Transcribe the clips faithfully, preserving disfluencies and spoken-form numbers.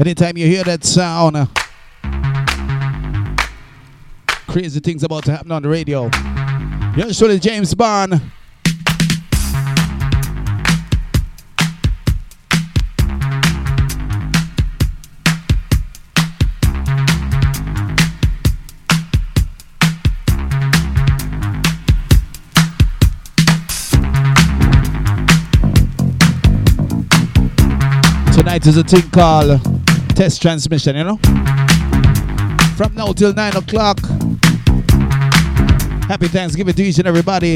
Anytime you hear that sound, uh, crazy things about to happen on the radio. You're surely James Bond. Tonight is a thing called test transmission, you know? From now till nine o'clock. Happy Thanksgiving to each and everybody.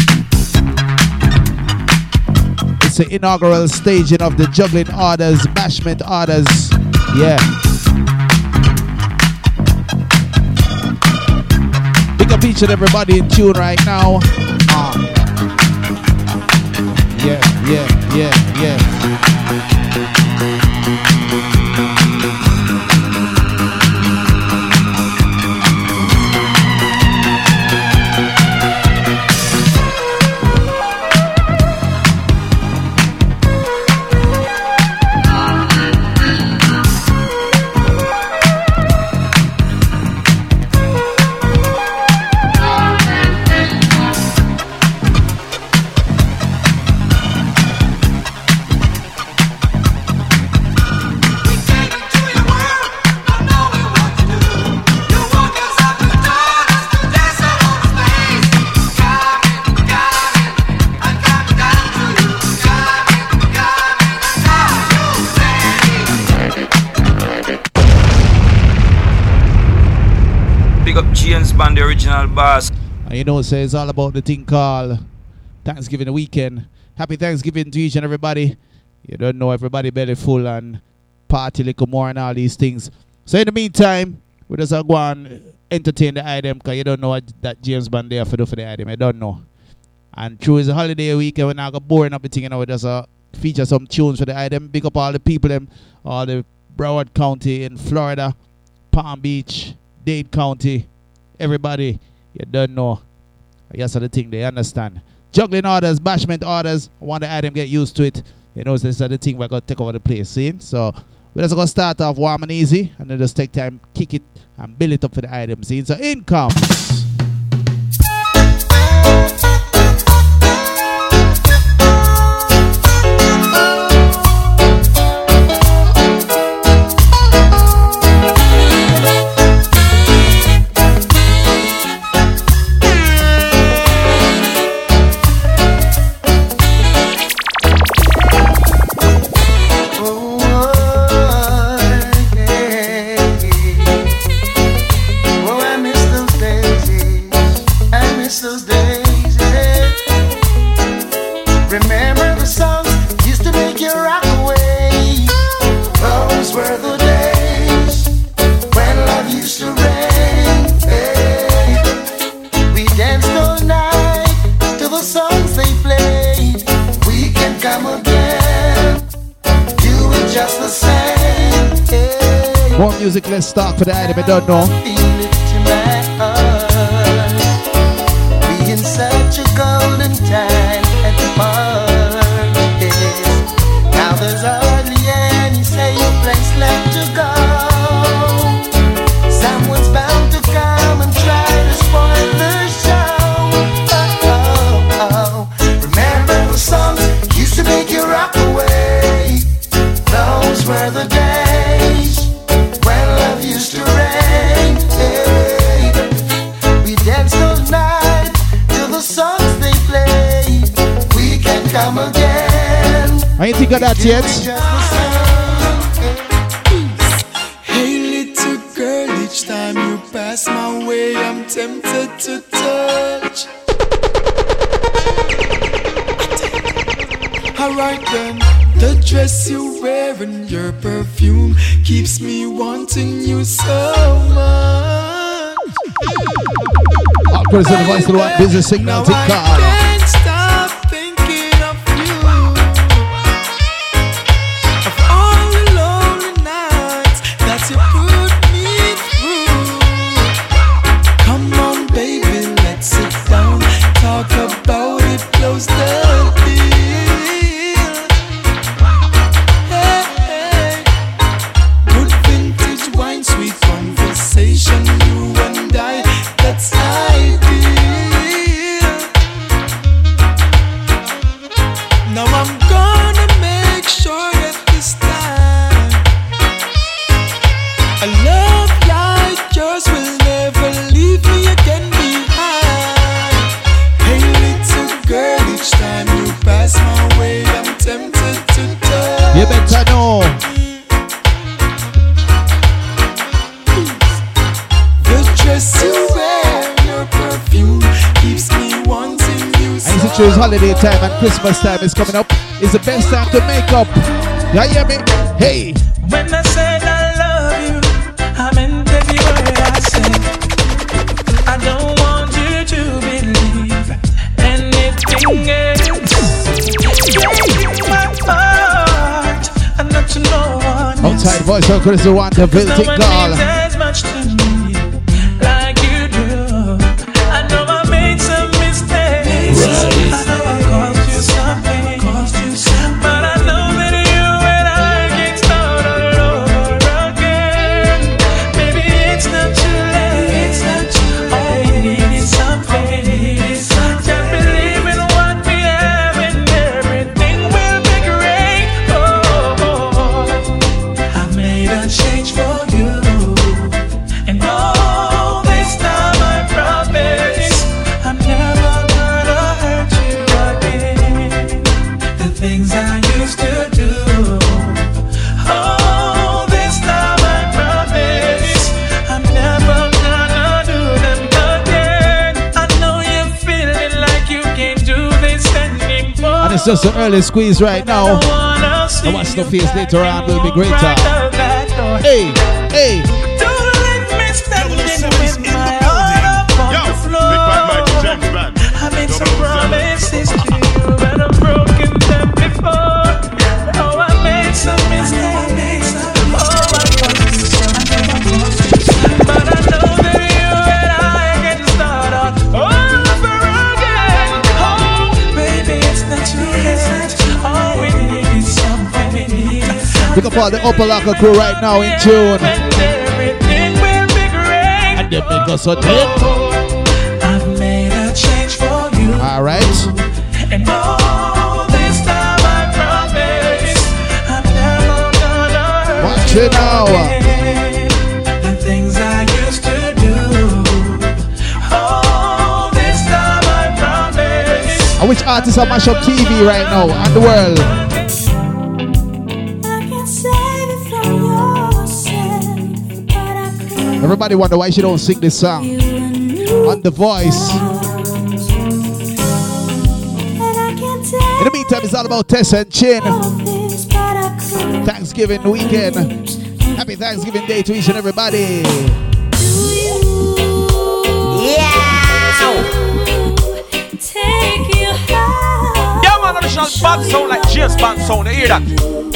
It's the inaugural staging of the Juggling Orders, Bashment Orders. Yeah. Big up each and everybody in tune right now. Uh. Yeah, yeah, yeah, yeah. The original boss. And you know, so it's all about the thing called Thanksgiving weekend. Happy Thanksgiving to each and everybody. You don't know, everybody belly full and party little more and all these things. So in the meantime, we just go and entertain the item, because you don't know what that James Bond there for do for the item. I don't know. And true, it's a holiday weekend, we're not going to boring up the thing, you know, we just uh, feature some tunes for the item. Big up all the people, them, all the Broward County in Florida, Palm Beach, Dade County. Everybody, you don't know. I guess the thing they understand. Juggling Orders, Bashment Orders. I want the item get used to it. You know, this is the thing we're going to take over the place. See? So we're just going to start off warm and easy, and then just take time, kick it, and build it up for the item. See? So in comes. More music, let's start for the item, I don't know. We in such a golden time at the party. Now there's hardly any safe place left to go. Someone's bound to come and try to spoil the show. Oh, oh, oh. Remember the songs used to make you rock away. Those were the days when love used to rain. Hey, we danced all night till the songs they played. We can come again. I ain't think of that yet. Hey little girl, each time you pass my way, I'm tempted to touch. Alright then, the dress you wear and your perfume keeps me wanting you so much. All praise to the voice of the one business signal to I call. can't stop thinking of you. Of all the lonely nights that you put me through. Come on baby, let's sit down, talk about it, close the deal. Hey, hey. yours will never leave me again behind. Hey little girl, each time you pass my way, I'm tempted to touch. You better know. The dress you wear, your perfume keeps me wanting you so. I used to choose holiday time and Christmas time is coming up. It's the best time to make up. You hear me? Hey. When I said I love you, I meant every word I said. I don't want you to believe anything else. Breaking my heart, and not to no one else. Outside voice of Chris the one, the building no call. one means as much to me like you do. I know I made some mistakes. Right. I know I caused you something, caused you something. But I know that you and I can start all over again. Maybe it's not too late. It's not too late. All we need is something. Just believe in what we have and everything will be great. Oh, I made a change for you. And all this time I promise I'm never gonna hurt you again. The things I used to do. All this time I promise I'm never gonna do them again. I know you're feeling like you can't do this anymore. And it's just an early squeeze right now. I And watch the face later on will be greater. Hey, hey. Don't let me stand in with my heart up on the floor. I made some promises to you and I've broken them before. Oh, I made some mistakes. Oh, I caused you something. But I know that you and I can start out all over again. Oh, baby, it's not too late. All we need is something. Pick up all the Upper Locker crew right now in tune. And everything will be great. And they make us a tape. I've made a change for you. Alright. And all this time I promise I'm never gonna hurt Watch you it now. again. The things I used to do. All this time I promise. And which artists are mash up T V right now and the world? Everybody wonder why she don't sing this song on The Voice. In the meantime, it's all about Tess and Chin. Thanksgiving weekend. Happy Thanksgiving Day to each and everybody. Yeah, man, I'm shall band sound like James Band sound. You hear that?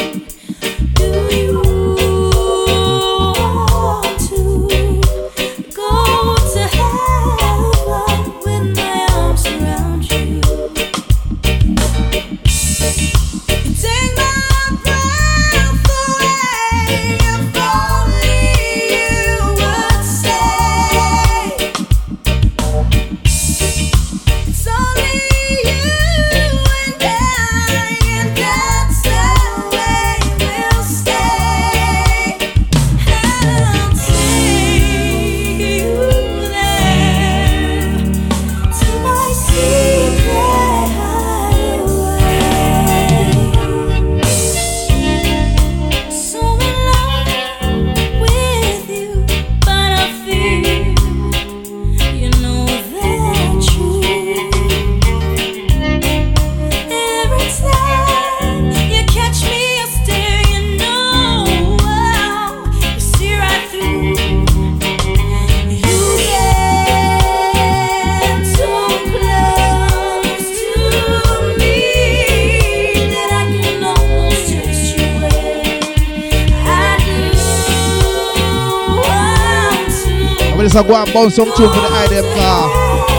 I go and bounce some tune for the item car.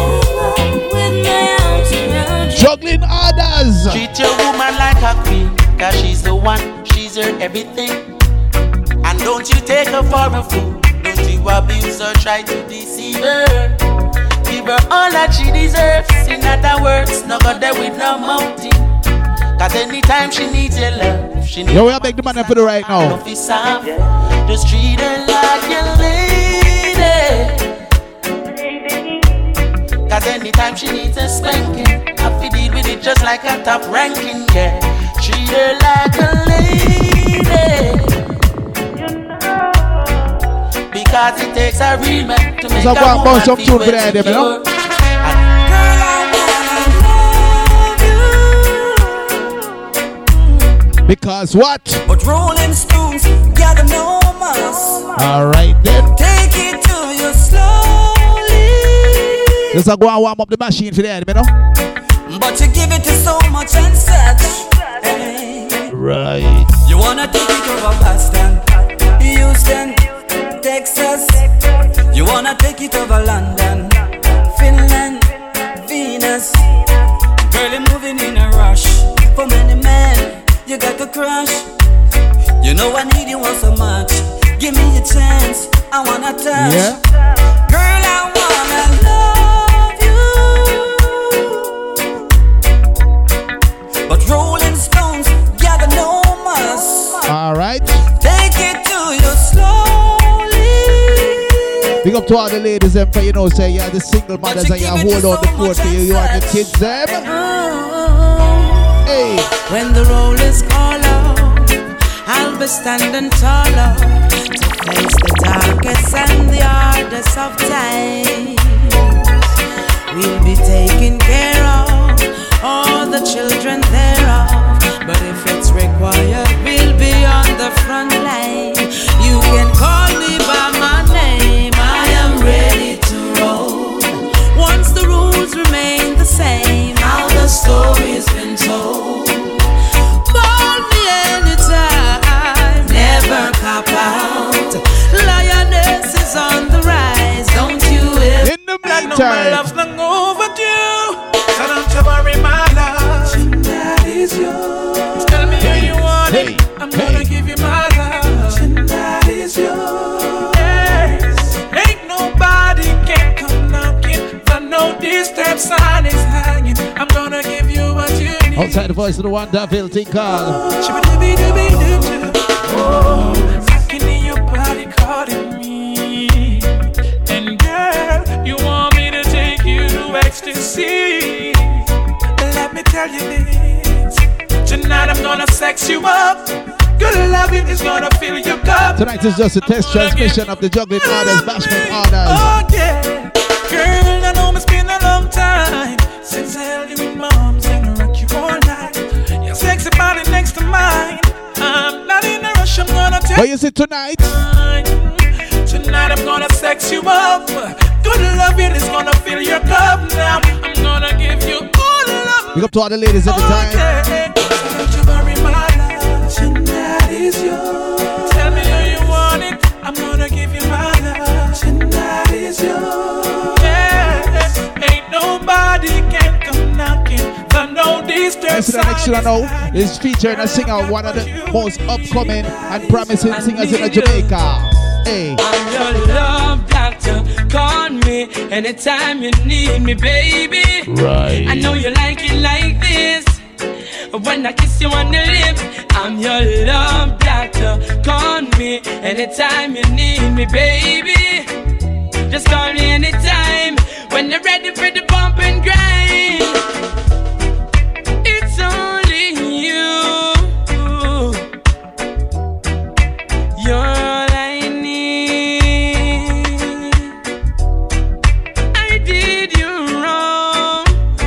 Juggling orders. Treat your woman like a queen, cause she's the one, she's her everything. And don't you take her for a fool. Don't you abuse her, try to deceive her. Give her all that she deserves. In other words, no go there with no mountain. Cause anytime she needs your love, she needs. Yo, we are beg the man for the right now. Just treat her like your lady. Cause it takes a real man to make So a go and bounce woman some tune feel for that, you know? well secure. Because what? But Rolling Stones gotta know us. Alright then. Take it to you slowly. Let's go and warm up the machine for that, you know? But you give it to so much and such. Hey. Right. You wanna take it over Boston, Houston, Texas. You wanna take it over London, Finland, Venus. Girl, you're moving in a rush. For many men, you got to crush. You know I need you all so much. Give me a chance, I wanna touch. Yeah. Girl, I wanna love you. But Rolling Stones gotta know us. Alright. Take it to you slowly. Big up to all the ladies them for you know say yeah the single mothers and you hold on the fort for you, you and the kids them. Hey. When the roll is call out, I'll be standing taller to face the darkest and the hardest of times. We'll be taking care of all the children thereof. But if it's required, we'll be on the front line. You can call me by my name, I am ready to roll. Once the rules remain the same, how the story's been told. Call me anytime, never cop out. Lioness is on the rise, don't you ever. In the I know my meantime. love's long overdue, so don't you worry, my love. Tonight is yours. Tell me how you want Hey, it. I'm hey. gonna give you my love. Tonight is yours. Yes. Ain't nobody can come knocking. The no disturb sign is hanging. I'm gonna give you what you need. Outside the voice of the wonderful thing called. Shibba-dibby-dibby-dibby. Oh, I can hear your body calling me. And girl, you want me to take you to ecstasy. Let me tell you this. Tonight I'm gonna sex you up. Good loving is gonna fill your cup. Tonight is just a test transmission of the juggling orders, bashment orders. Oh yeah. Girl, I know it's been a long time since I held you in my arms and rock you all night. Your sexy body next to mine. I'm not in a rush, I'm gonna take What is it tonight? mine. Tonight I'm gonna sex you up. Good loving is gonna fill your cup now. I'm gonna give you all love. Big up to all the ladies every time. Okay. Don't you worry, my love. Tonight is yours. Tell me how you want it. I'm gonna give you my love. Tonight is yours. Yeah. Ain't nobody can come knocking. The no disturb Listen to the next one now is featuring a singer, one of the most upcoming and promising singers in Jamaica. Hey. I'm your love doctor. Call me anytime you need me, baby. Right. I know you like it like this. When I kiss you on the lips, I'm your love doctor. Call me anytime you need me, baby. Just call me anytime when you're ready for the bump and grind. It's only you. You're all I need. I did you wrong,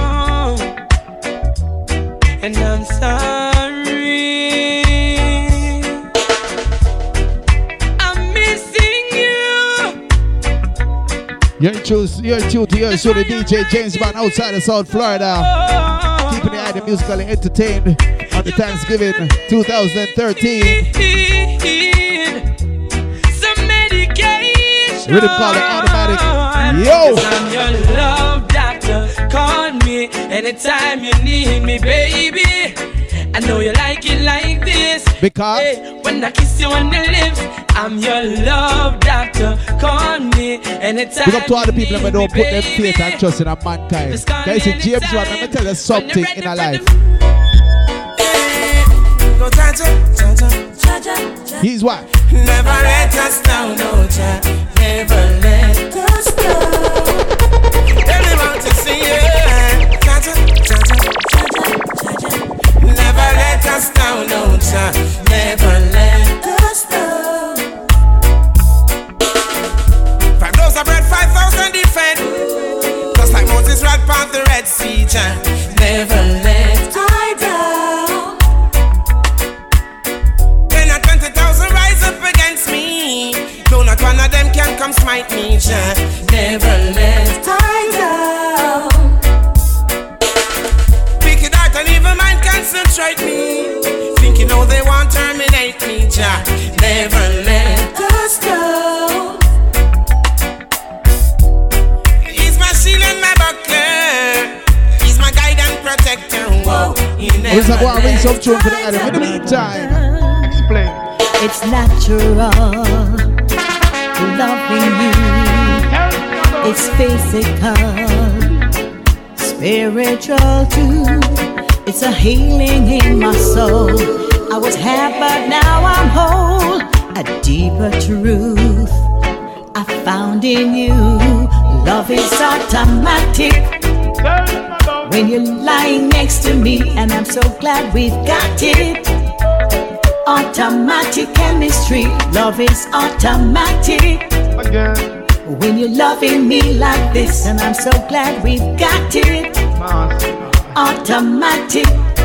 and I'm sorry. I'm missing you. You're in tune, you're in tune to your show, the D J James Bond outside of South Florida. Keeping the eye musically entertained on the Thanksgiving twenty thirteen. Some medication. Rhythm called it automatic. Yo! I'm your love doctor. Call me anytime you need me, baby. I know you like it like this. Because Hey, when I kiss you on the lips, I'm your love doctor. Call me anytime. big up to all the people you that need don't me, put their faith baby. and trust in a mankind. Just call Guys, me it's James Bond. anytime. Let me tell you When something you're ready in our for life. the- Go cha-cha, cha-cha. He's what? Never let us down, no child. Never let us down. Everyone to see it. Cha-cha, cha-cha, cha-cha. Never let us down, no child. Never let us down. them smite me, Jah. Never let I down. Wicked heart and evil mind concentrate me, thinking how they want terminate me, Jah. Never let us down. He's my shield and my buckler. He's my guide and protector. Whoa, he never Let's go and ring some tune for the let item. In the us meantime, Explain. It's natural loving you. It's physical, spiritual too. It's a healing in my soul. I was half, but now I'm whole. A deeper truth I found in you. Love is automatic when you're lying next to me, and I'm so glad we've got it. Automatic chemistry, love is automatic. Again. When you're loving me like this, and I'm so glad we've got it. Automatic.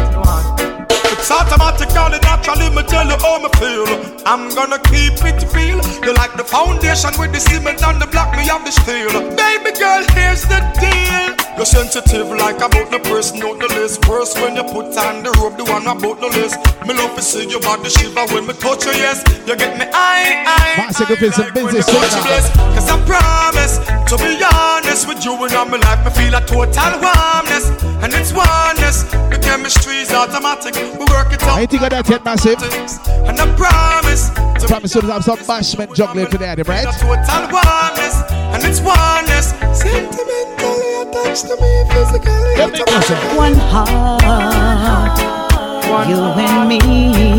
It's automatically, naturally, me tell you how me feel. I'm gonna keep it real. You like the foundation with the cement and the block, me have the steel. Baby girl, here's the deal. You're sensitive like about the person out the list. First when you put on the robe, the one about the list. Me love to see your body shiver when me touch you, yes. You get me eye, eye, Master Griffiths and busy Cause I promise to be honest with you, and all my life me feel a total warmness. And it's oneness. The chemistry is automatic. We work it out. I ain't think of that yet, Massive. And I promise to Promise you to have some bashment juggling for the item, right? total warmness. And it's oneness. Sentimentally attached to me, physically. Yep, make Massive. One heart, you and me.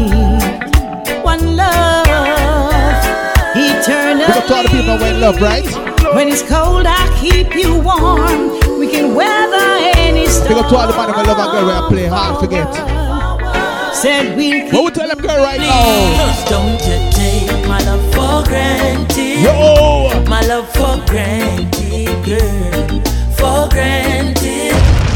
One love, eternally. We got to all the people when love, right? When it's cold, I keep you warm. We can weather any storm. We got to all the man when love and girl when I play hard, forget. Said we'll keep. What we tell them girl right now? Don't you take my love for granted. Yo! My love for granted, girl. For granted.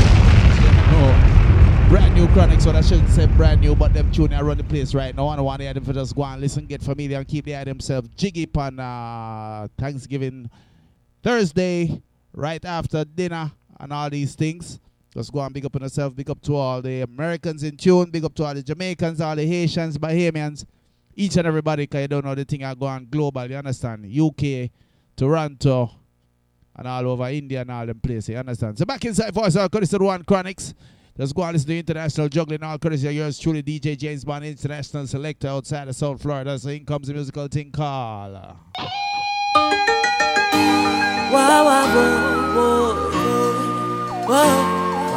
No. Brand new Chronics, so I shouldn't say brand new, but them tune around the place right now. I don't want the item for just go and listen, get familiar, and keep the item themselves jiggy on uh, Thanksgiving Thursday, right after dinner, and all these things. Just go and big up on yourself, big up to all the Americans in tune, big up to all the Jamaicans, all the Haitians, Bahamians, each and everybody, because you don't know the thing I go on global, you understand? U K, Toronto, and all over India and all them places, you understand? So back inside for us, uh, courtesy of the One Chronics. Let's go and listen to International Juggling, all courtesy of yours truly, D J James Bond, international selector outside of South Florida. So in comes the musical thing called uh, Wow, wow, whoa, whoa, whoa.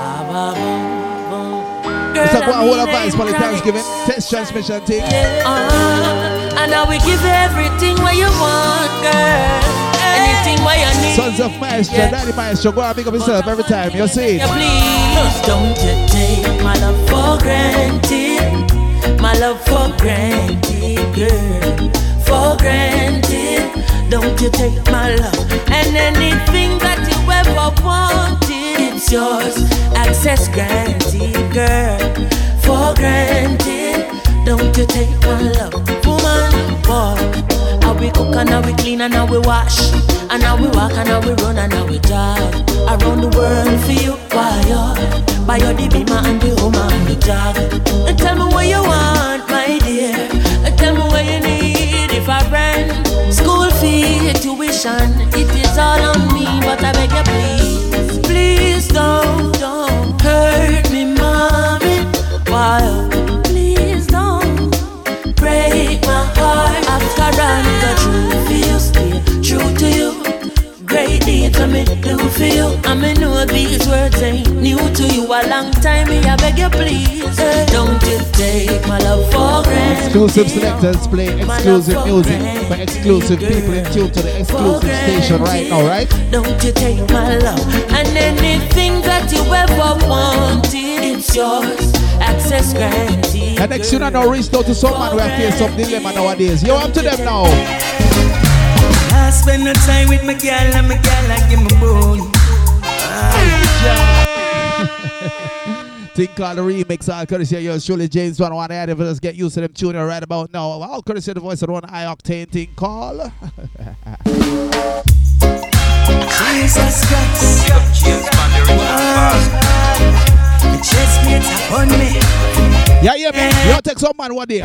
It's like one whole advice for the Thanksgiving test transmission thing. Uh, and now we give you everything what you want, girl. Anything what you need. Sons of Maestro, yeah. Daddy Maestro, go and pick up yourself every time. You see it. Yeah, please don't you take my love for granted. My love for granted, girl. For granted. Don't you take my love. And anything that you ever wanted, it's yours. Access granted, girl. For granted. Don't you take my love. Woman, boy. How we cook and how we clean and how we wash. And how we walk and how we run and how we jog. Around the world for you, why you? By your the beamer and the home and the jog. And tell me what you want, my dear. And tell me what you need. If I rent, school fee, tuition, it is all on me. But I beg you please, please don't, don't hurt me, mommy. Why? Please don't break my heart. After all the truth for you, stay true to you. Great deeds I me do for you. I me know these words ain't new to you. A long time me I beg you please, hey, don't you take my love for granted. Exclusive selectors play exclusive music for exclusive people in tune to the exclusive station right now, right? Don't you take my love. And anything that you ever wanted, it's yours. Access granted. And next you know now reached out to someone who have faced some dilemma nowadays. You up to them now. I spend no time with my girl and my girl I give my bone. Think called the remix, all courtesy of yours truly, James Bond. One add if us get used to them tuning right about now. All courtesy of the voice of the one high octane thing call. Jesus Christ. James Bond, the original The chest plates upon me. Yeah, yeah, man. You take some man one day.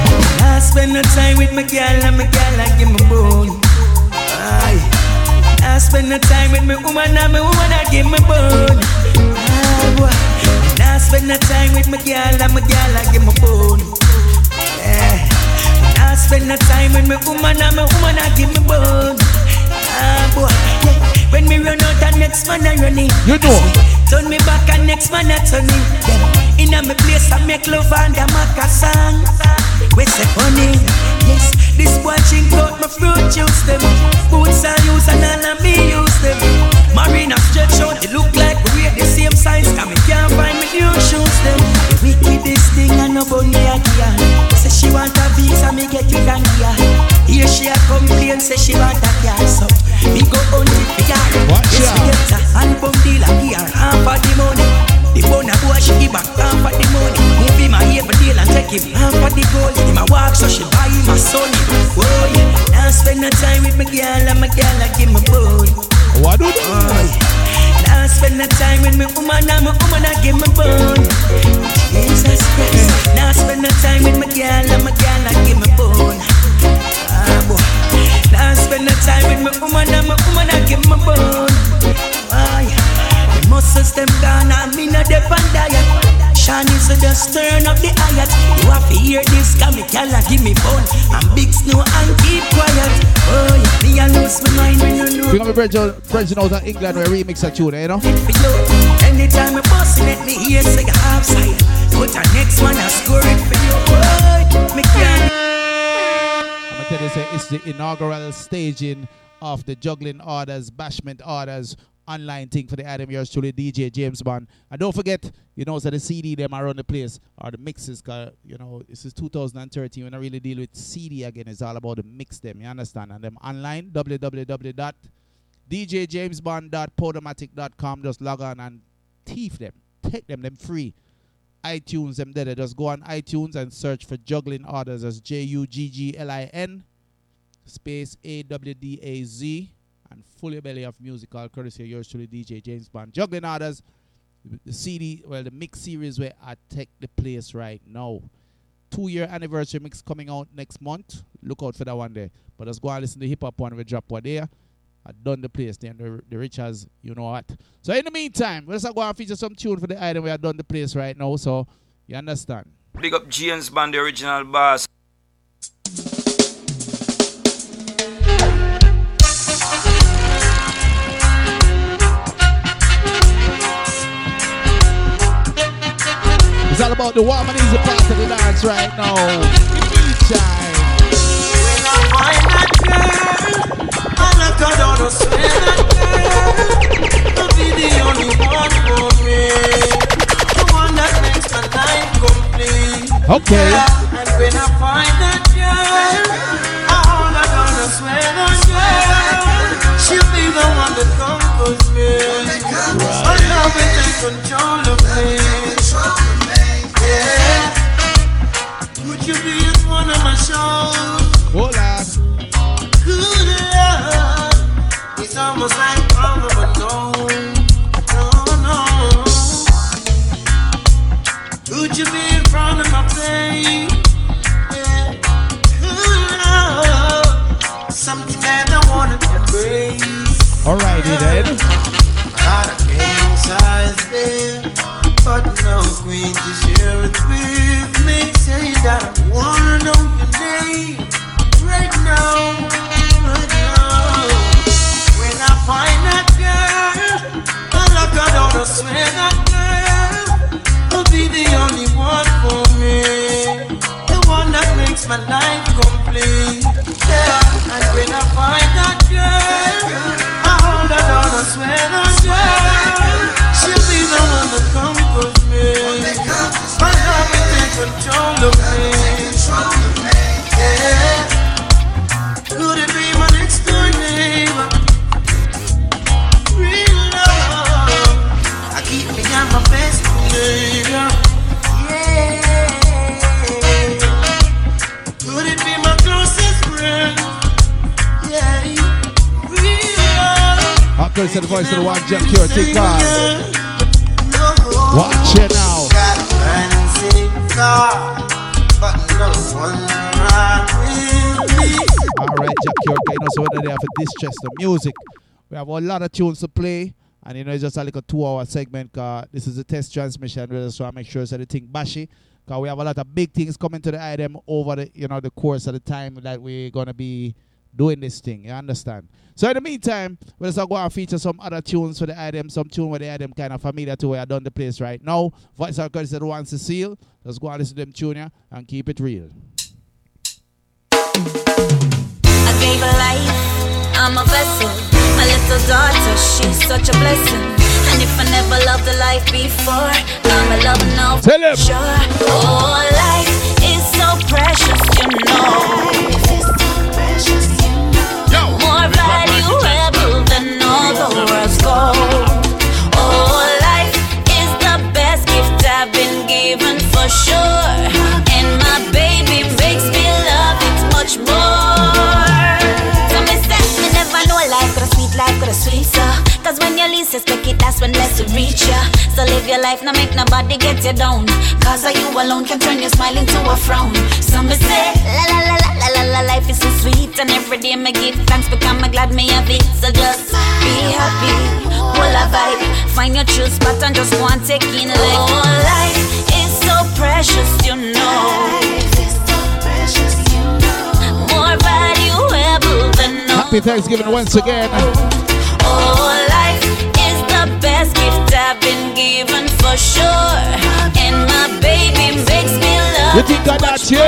I spend no time with my girl and my girl I give me bone. Aye. I spend no time with my woman and my woman I give me bone. Ah, boy. I spend no time with my girl and my girl I give me bone. Yeah. I spend no time with my woman and my woman I give me bone. Ah, boy. Yeah. When me run out and next man I run in. You know. Turn me back and next man I turn in. Yeah. In a me place I make love and a maca song. We say funny. Yes, this boy drink out my fruit juice them. Boots I use and all of me use them. Marina stretch out, they look like we wear the same size. Cause me can't find me new shoes them. The wickedest thing I know about me again. Say she want a visa, me get it and here. Here she a complain, say she want a car. So me go on it for her. Yes, we get a album deal and give her half of the money. The bona boy she give back half of the money. Me be my evil deal and take him half of the gold. Him a walk so she buy him a Sony. Oh yeah, now spend no time with my girl and my girl I give me bone. What do you? Oh yeah, now spend no time with my woman and my woman I give me bone. Jesus Christ, now spend no time with my girl and my girl I give me bone. Ah boy, now spend no time with my woman and my woman I give me bone. Oh yeah. Muscles them gone and me no dep and diet. Shani so just turn up the hayat. You have to hear this, cause me calla give me bone. And big snow and keep quiet. Oh yeah, me a lose my mind when you know. We got me Bridget out of England where remix a tune, you know? Anytime I boss let me hear say half side. Put a next one and score it for you. Oh, me can't. I'm gonna tell you, say it's the inaugural staging of the juggling orders, bashment orders, online thing for the Adam yours truly D J James Bond. And don't forget, you know, so the C D them around the place or the mixes, cause you know this is two thousand thirteen. When I really deal with C D again, it's all about the mix them. You understand? And them online w w w dot d j james bond dot podomatic dot com. Just log on and thief them, take them, them free. iTunes them there. Just go on iTunes and search for Juggling Orders as J U G G L I N space A W D A Z. And fully belly of musical courtesy of yours truly D J James Bond. Juggling Orders, the C D, well the mix series where I take the place right now. Two year anniversary mix coming out next month. Look out for that one there. But let's go and listen to the hip hop one we drop one there. I done the place then the, the rich as you know what. So in the meantime, let's go and feature some tune for the item we have done the place right now. So you understand. Big up James Bond, the original boss. It's all about the warm and easy part of the dance right now. Meantime. When I find that girl, I look her down to swear that girl will be the only one for me. The one that makes my life complete. Okay. Yeah. And when I find that girl, I hold her down to swear that girl, she'll be the one that conquers me. Her love will take control of me. Yeah. Would you be in one of my shows? Hold on. Good love. It's almost like all of a no. No, no. Would you be in front of my face? Yeah. Good love. Something that I wanna embrace. Alrighty then. Got a king size bed, but no queen to share it with me. Say that I wanna know your name right now, right now. When I find that girl, I look her down and swear that girl will be the only one for me, the one that makes my life complete. Yeah, and when I find that girl, I hold her down and swear that girl, she'll be the one that conquers me. My love will take courtesy of the voice of the one Jack Cure. Take on. Watch it now. Got fancy car, but no one ride with me. Alright, Jack Cure, you know, so we're there for Distress the music. We have a lot of tunes to play, and you know, it's just a like a two-hour segment. Cause this is a test transmission, really, so I make sure so the thing bashy. Cause we have a lot of big things coming to the item over the, you know, the course of the time that we're gonna be doing this thing. You understand? So in the meantime, we'll just go and feature some other tunes for the item, some tune where the item kind of familiar to where I done the place right now. Voice of courtesy of the one Cecile. Let's go and listen to them tune ya and keep it real. I gave her life, I'm a vessel. My little daughter, she's such a blessing. And if I never loved the life before, I'ma love her now. Tell him. Sure. Oh, life is so precious, you know. Life is so precious, you know. Yo, more valuable than all the world's gold. Oh, life is the best gift I've been given for sure. And my baby makes me love it much more. So me say, me never know life could a sweet life could a sweet so. Cause when you least expect it, that's when less will reach ya. So live your life, now make nobody get you down. Cause you alone can turn your smile into a frown. So me say, la la la la la la la, life is so sweet. And every day me give thanks because I'm glad me have it. So just be happy, hold a vibe. Find your true spot and just go and take in life. Oh, life is so precious, you know. Life is so precious, you know. More valuable than all. Happy Thanksgiving once again. Oh, life is the best gift I've been given for sure. And my baby makes me love. You think I got you?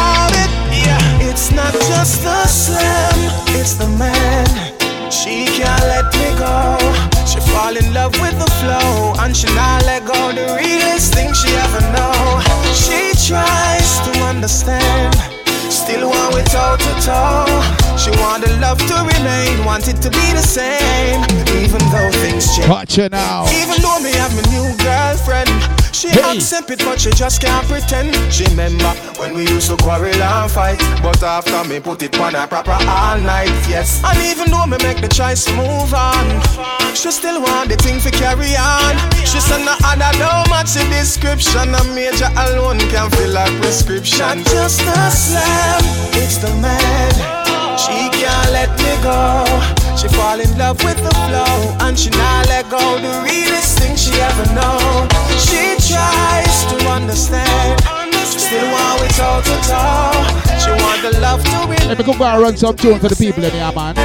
Yeah, it's not just the slam, it's the man. She can't let me go. She fall in love with the flow, and she not let go. The realest thing she ever know. She tries to understand, still want we toe to toe. She want the love to remain, want it to be the same, even though things change. Watch it now. Even though me have my new girlfriend, she hey. accept it, but she just can't pretend. She remember when we used to quarrel and fight, but after me put it on her proper all night, yes. And even though me make the choice to move on, she still want the thing to carry on. She said no other don't match the description. A major alone can fill her prescription. Not just a slam, it's the man. She can't let me go. She fall in love with the flow, and she not let go. The realest thing she ever know. She tries to understand, still want we toe to toe. She want the love to be. Let me go and run some tune for the people in here, man.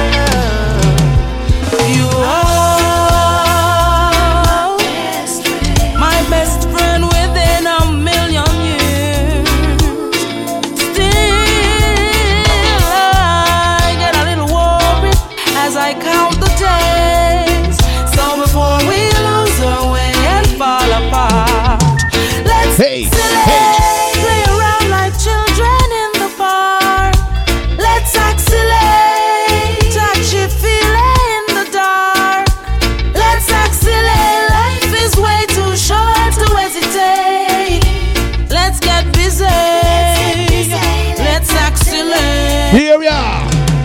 You are my best friend within a million years. Still I get a little worried as I count the days. So before we lose our way and fall apart, let's hey, hey. play around like children in the park. Let's accelerate, touchy feeling in the dark. Let's accelerate, life is way too short to hesitate. Let's get busy, let's accelerate. Here we are.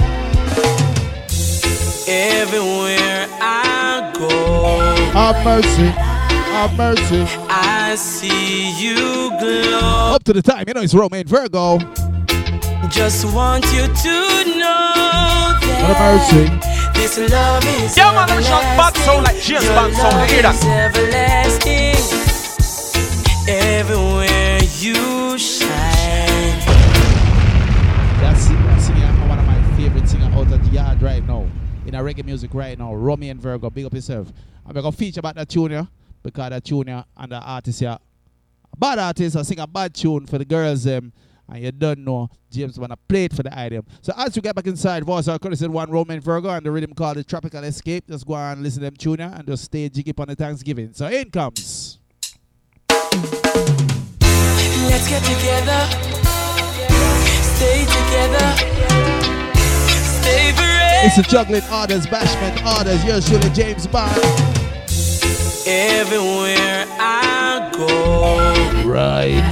Everywhere I go, Have mercy, have mercy. I see you glow. Up to the time, you know it's Romain Virgo. Just want you to know Have mercy. that this love is Yeah, man, I'm shot bad sound like James Bond sound. You hear that? everlasting. Everywhere you shine. That's that singer, one of my favorite singers out of the yard right now. In a reggae music right now, Romain Virgo, big up yourself. I'm gonna feature about that tune here, because that tune here and the artist here, a bad artist, I sing a bad tune for the girls them, and you don't know James wanna play it for the item. So as you get back inside, voice our courtesy one Romain Virgo and the rhythm called the Tropical Escape. Just go and listen to them tune here and just stay jiggy on the Thanksgiving. So in comes. Let's get together, stay together, stay forever. It's a juggling orders, bashment orders. Yours truly, James Bond. Everywhere I go, Right.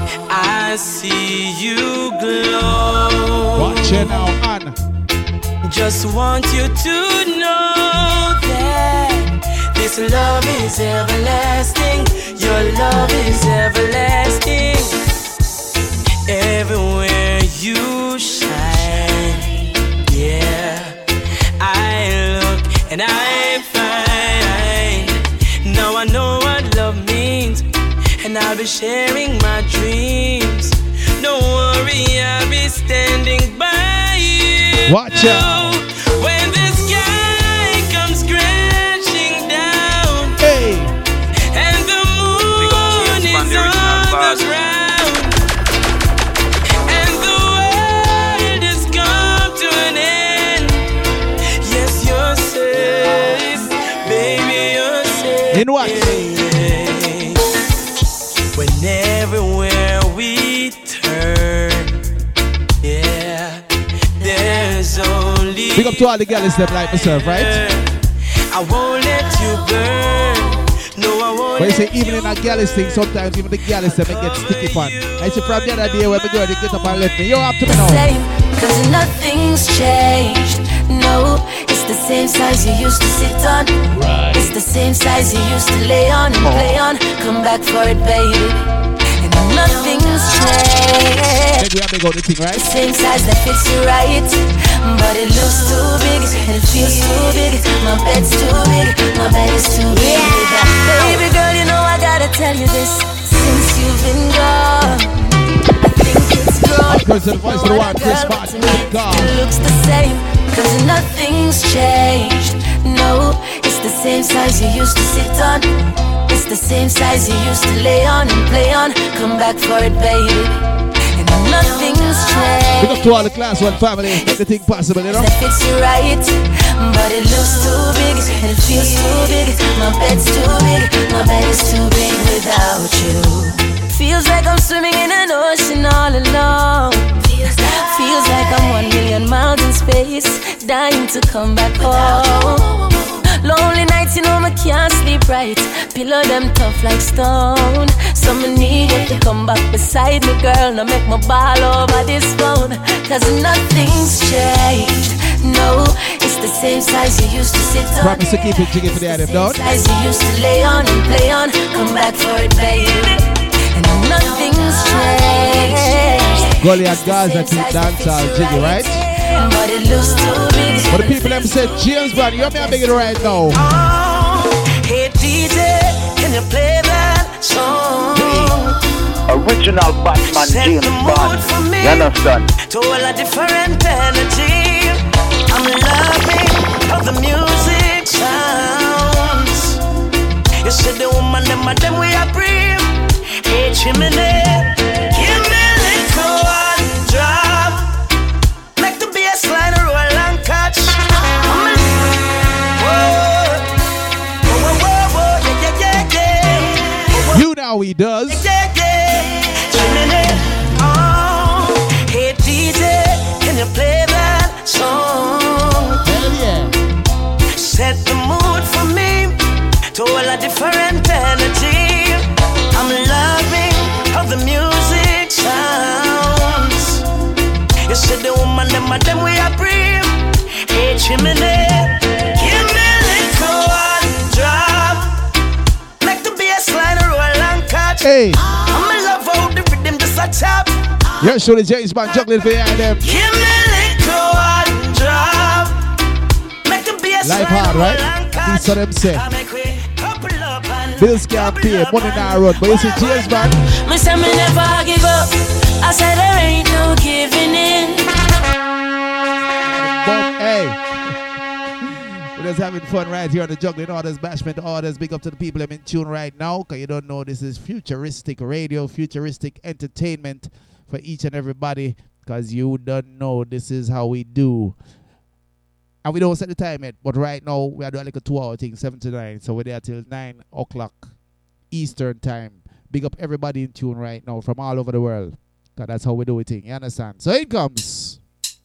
I see you glow. Watch it now, on. Just want you to know that this love is everlasting. Your love is everlasting. Everywhere you shine, yeah, I look and I find. Now I know what love means, and I'll be sharing my dreams. Don't worry, I'll be standing by you. Watch out. When the sky comes crashing down, hey, and the moon is on the ground, and the world has come to an end. Yes, you're safe, baby, you're safe. In what? When everywhere we turn, yeah, there's only big up to all the girls that like myself, right? I won't let you burn. No, I won't. But you say even in a gallus thing, sometimes even the gallus them get sticky fun. I see from the other day when we go to get up and let me. You're up to me now. Same, cause nothing's changed. No, it's the same size you used to sit on. Right. It's the same size you used to lay on and oh. play on. Come back for it, baby. And nothing's changed. Maybe I may go to the thing, right? The same size that fits you right, but it looks too big and it feels too big. My bed's too big, my bed is too big. Yeah. Baby girl, you know I gotta tell you this. Since you've been gone, I think it's grown. Of course, the voice of the one, Chris Martin. It looks the same, cause nothing's changed. No, it's the same size you used to sit on. It's the same size you used to lay on and play on. Come back for it, baby. And nothing's changed. Big up to all the class one family. Everything possible, you know. That fits you right, but it looks too big and it feels too big. My bed's too big, my bed is too big without you. Feels like I'm swimming in an ocean all alone. Feels like I'm one million miles in space, dying to come back home. Lonely nights, you know I can't sleep right. Pillow them tough like stone. So I need you to come back beside me, girl. Now make my ball over this phone. Cause nothing's changed. No, it's the same size you used to sit on. Promise to keep it jiggy for the item, don't? Size you used to lay on and play on. Come back for it, baby. And nothing's changed. Gully and Gaza keep dancehall jiggy, right? But it looks too big. But the people them said, James Brown, you're me a big it right now. Oh, hey D J, can you play that song? Original Batman James Bond. You understand? To all a different energy. I'm loving how the music sounds. You said the woman, them and them we are breathe. Hey, chimney, give me a little one drop. Make the bassline roll and catch. Whoa, whoa, whoa, whoa, yeah, yeah, yeah, yeah. You know he does. Yeah, yeah, chimney, oh, hey D J, can you play that song? Hell yeah. Set the mood for me to all a different energy. I'm loving how the music sounds. You said the woman, them and them we are breathe. Hey, chimney, give me a little one drop. Make the bassline roll and catch. Hey, I'm in love how the rhythm just a tap. you're surely James Bond juggling behind them. Give me a little one drop. Make the bassline Life hard, roll right? and catch. These are them say. I make we couple up and Bills can't pay, money not run. But you see James Bond. Me say me never give up. I said there ain't no giving in. But hey, we're just having fun right here on the Juggling Orders, Bashment Orders. Big up to the people I'm in tune right now. Because you don't know, this is futuristic radio, futuristic entertainment for each and everybody. Because you don't know, this is how we do. And we don't set the time yet, but right now we are doing like a two-hour thing, seven to nine. So we're there till nine o'clock Eastern time. Big up everybody in tune right now from all over the world. Because that's how we do it. Thing, you understand? So it comes.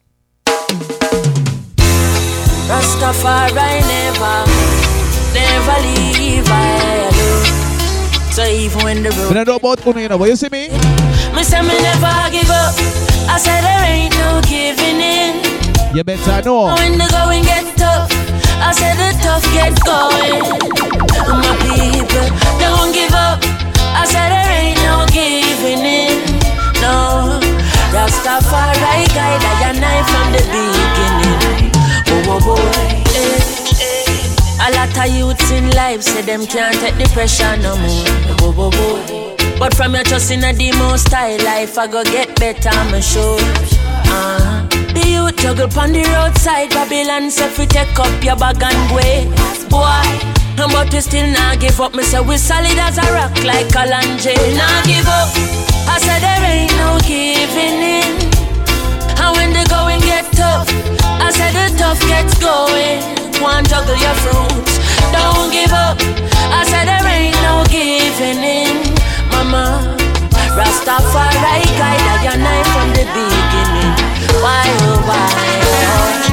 Rastafari never, never leave I alone. So even when the road, I don't know about Uno, you know, but you see me? Me say me never give up. I said there ain't no giving in. You better know. When the going get tough, I said the tough get going. My people, don't give up. I said there ain't no giving in. No, Rastafari guide I and I from the beginning. Oh, oh boy. Eh, eh. A lot of youths in life say them can't take the pressure no more. Oh, oh boy. But from your trust in a demo style life, I go get better, I'm sure. Uh-huh. The youth juggle pon the roadside, Babylon say fi take up your bag and way. Boy. But we still not give up. Me say we solid as a rock like Kalanje. Not give up. I said there ain't no giving in. And when the going get tough, I said the tough gets going. One juggle your fruits, don't give up. I said there ain't no giving in. Mama, Rastafari guide I your knife from the beginning. Why oh why?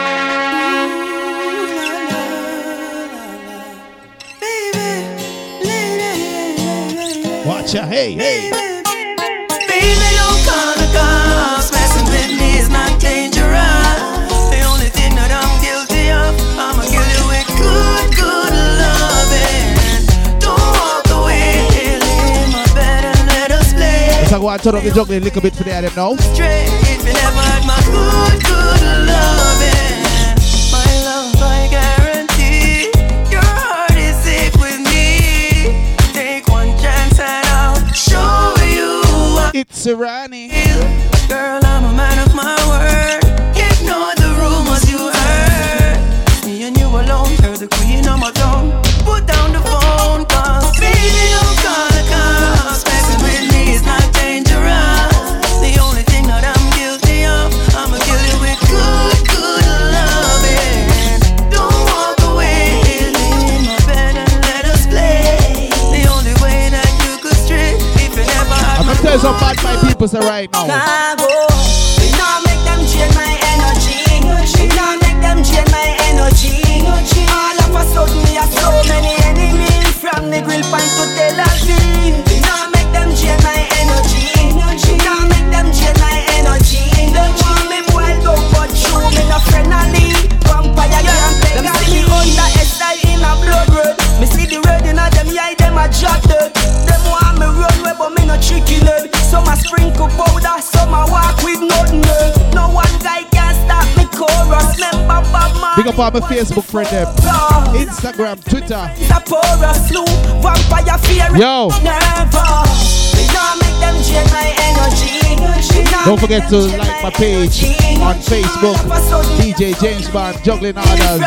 Watch out, hey, hey. Baby, don't call the cops. Messing with me is not dangerous. The only thing that I'm guilty of, I'ma kill you with good, good loving. Don't walk away, leave my bed and let us play. Let's go and turn up the juggling a little bit for the other now. Straight, if you never had my good, good loving. My love, I guarantee. Your heart is safe with me. Take one chance and I'll show you what it's Irani. Girl, I'm a man of my word. Ignore the rumors you heard. Me and you alone, you're the queen of my throne. Put down the phone, cause baby, don't call the cops. Messing with me is not dangerous. The only thing that I'm guilty of, I'ma kill you with good, good loving. Don't walk away, leave my bed and let us play. The only way that you could stray, if you never had I'm gonna tell you some bad my people say right now. Cargo. We not make them drain my energy. We not make them drain my energy. All of a sudden we have so many enemies, from the grill point to Tel Aviv. We not make them drain my energy. We not make them drain my energy. Them want me wild out, but true me no friendly. Vampire can't take them see me under S I in a blood red. Me see the red in a them eye, them a drop dead. Them want me run way, but me no chicken head. Some a sprinkle powder, some a walk with nothing. No one guy can stop me chorus. Member Bob Man. Big up on my Facebook friend them. Instagram, Twitter. Yo. Don't forget to like my page on Facebook. D J James Bond, Juggling Orders.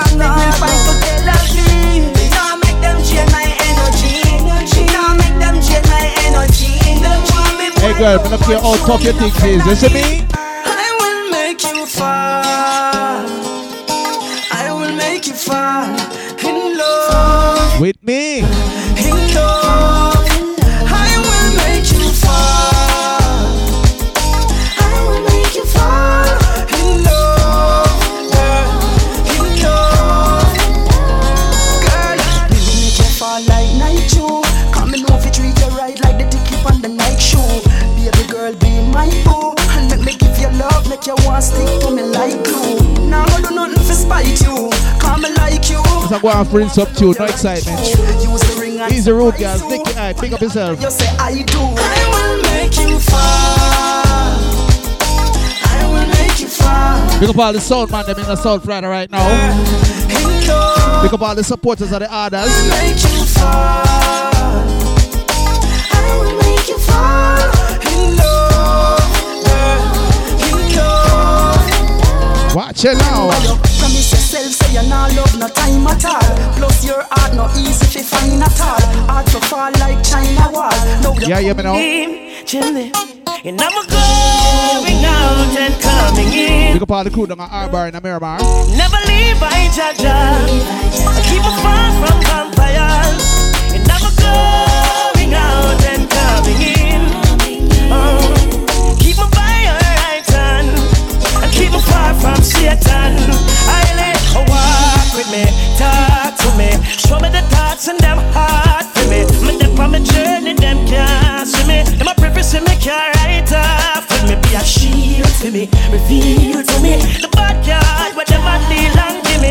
Hey girl, I'm up here all top your things is. Listen me? I will make you fall. I will make you fall in love. With me. In love. I will make you fall. I will make you fall in love. Girl, in love. Girl, baby, make you fall like night dew. Come and know if you treat you right like the ticket on the night show. Baby girl, be my boo. And make me give you love, make you want stick to me like glue. Now I do nothing for spite you. Come me like you. I'm going to rinse up too, no excitement. Easy road, guys. Nick your eye, pick up yourself. You say I do. I will make you fall. I will make you fall. Pick up all the sound man, them in the South Florida right now. Pick up all the supporters of the others. I will make you fall. I will make you fall in love, girl, in love. Watch it now. Promise yourself, say you're not love, no time at all. Plus your heart, no easy to find at all. Hard to fall like China wall. No, yeah, yeah, me know. Chilling, and I'm going out and coming in. Pick up all the crew down at Arbor and Miramar. Never leave by Jaja. I keep a far from vampires. And I'm going out and coming in. Oh, keep me by your right hand. And keep me far from Satan. I let her walk with me, talk to me, show me the thoughts and them heart for me. Me dip on my journey, them can't see me. Them a preface me can't write off. Let me be a shield to me, reveal to me. The bad can't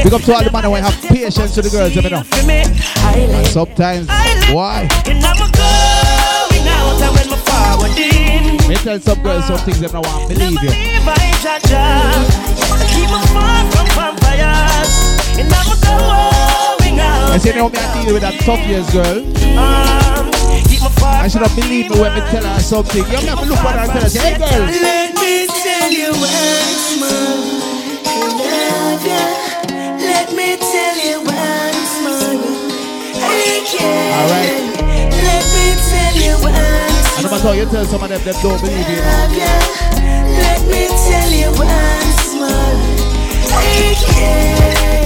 Big up to all the man who have patience with the girls, you know. And sometimes, why? Me tell some girls some things they don't want to believe you. Keep me far from vampires. And I'm going out. I say, now me I deal with that tough years girl. Um, I should have believed me when me tell her something. You have to look at her and tell her, hey girl. Let me tell you once more, I love you. Let me tell you once more, I care. Alright. Let me tell you once more. And no matter how you tell some of them, they don't believe you. Love you. Let me tell you once more, I care.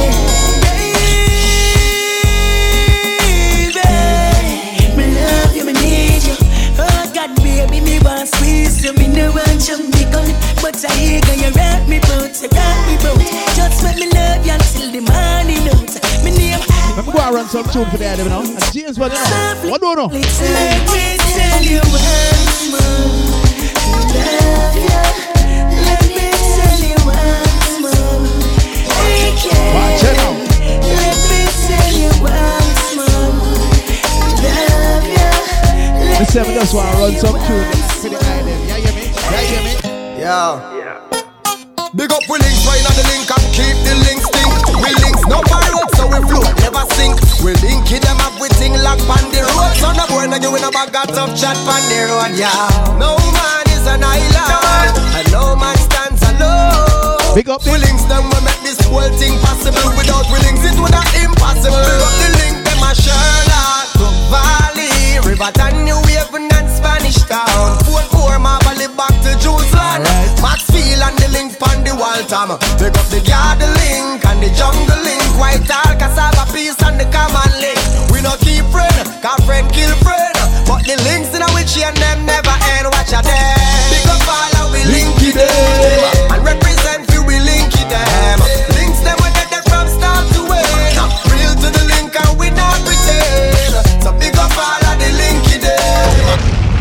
Baby, me want squeeze you, me no want jump me gun, but I hear you wrap me bout, you wrap me bout. Just let me love you until the morning out. Me name. Let me go and run some tune for the Adam, you know. And James, what do you know? What do you know? Let me tell you once more, love you. Let me tell you once more, I care. Watch it now. Let me tell you once more, love you. This time we just want to run some tune for the island. Yeah, you hear me? Yeah, you hear me? Yeah. Big up we links right on the link and keep the links stink. We links no road so we float, never sink. We link them up with thing like on the road. So no boy no you in a bag of tough chat on the road, yeah. No man is an island, and no man stands alone. Big up we links them will make this whole thing possible. Without we links it would have impossible. Big up the link them a Sherlock, Brook Valley, River New Haven and Spanish Town. Fort Poor Marble back to Jerusalem. Right. Maxfield and the link on the wall time. Pick up the garden link and the jungle link. White all cassava peace and the common link. We no keep friend, cause friend kill friend. But the links in a witchy and them never end. Watch a them. Pick up all and we link it them. And represent you we link it them. Links them when they from start to end. Real to the link and we not pretend. So pick up all and the link it them.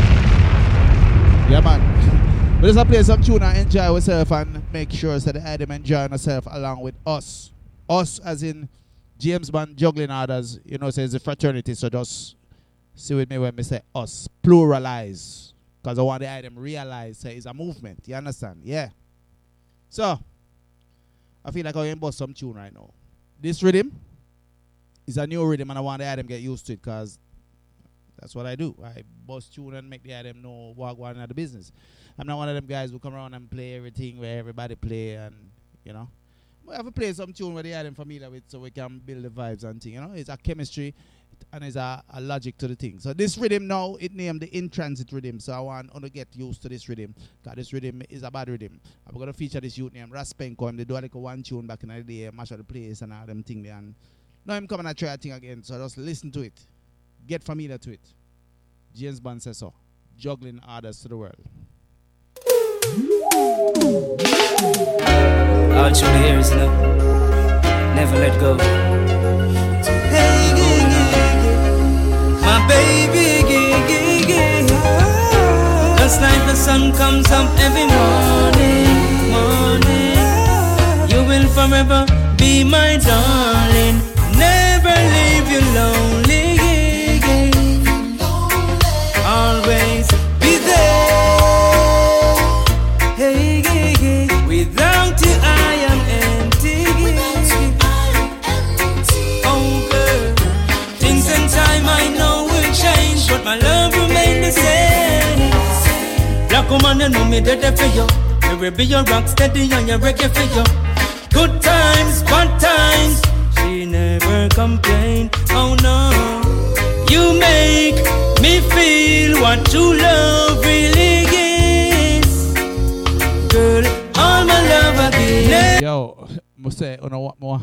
Yeah man. But let's play some tune and enjoy ourselves and make sure that the Adam enjoy ourselves along with us. Us as in James Bond juggling others, you know, says the fraternity, so just see with me when we say us. Pluralize. Because I want the Adam realize say it's a movement. You understand? Yeah. So I feel like I can bust some tune right now. This rhythm is a new rhythm and I want the Adam get used to it because that's what I do. I bust tune and make the Adam know what going on in the business. I'm not one of them guys who come around and play everything where everybody play and, you know. We have to play some tune where the Adam familiar with so we can build the vibes and thing, you know. It's a chemistry and it's a, a logic to the thing. So this rhythm now, it named the in-transit rhythm. So I want you to get used to this rhythm. Because this rhythm is a bad rhythm. I'm going to feature this youth named Raspenko. They do like a one tune back in the day, mash out the place and all them thing there. And now I'm coming to try a thing again. So just listen to it. Get familiar to it. James Bond says so. Juggling others to the world. All through the years, you know, never let go. Hey, yeah, yeah, yeah. My baby, yeah, yeah, yeah. Just like the sun comes up every morning, morning. You will forever be my darling. Never leave you lonely, yeah, yeah. Always be there. Hey, yeah, yeah. Without you, I am empty. Oh, girl. Things and time I know will change, but my love remain the same. Black woman, you know me dead for you. You will be your rock steady and your reggae for you. Good times, bad times. She never complained. Oh no. You make me feel what true love really is. Girl, all my love again. Yo, must say, you know what more?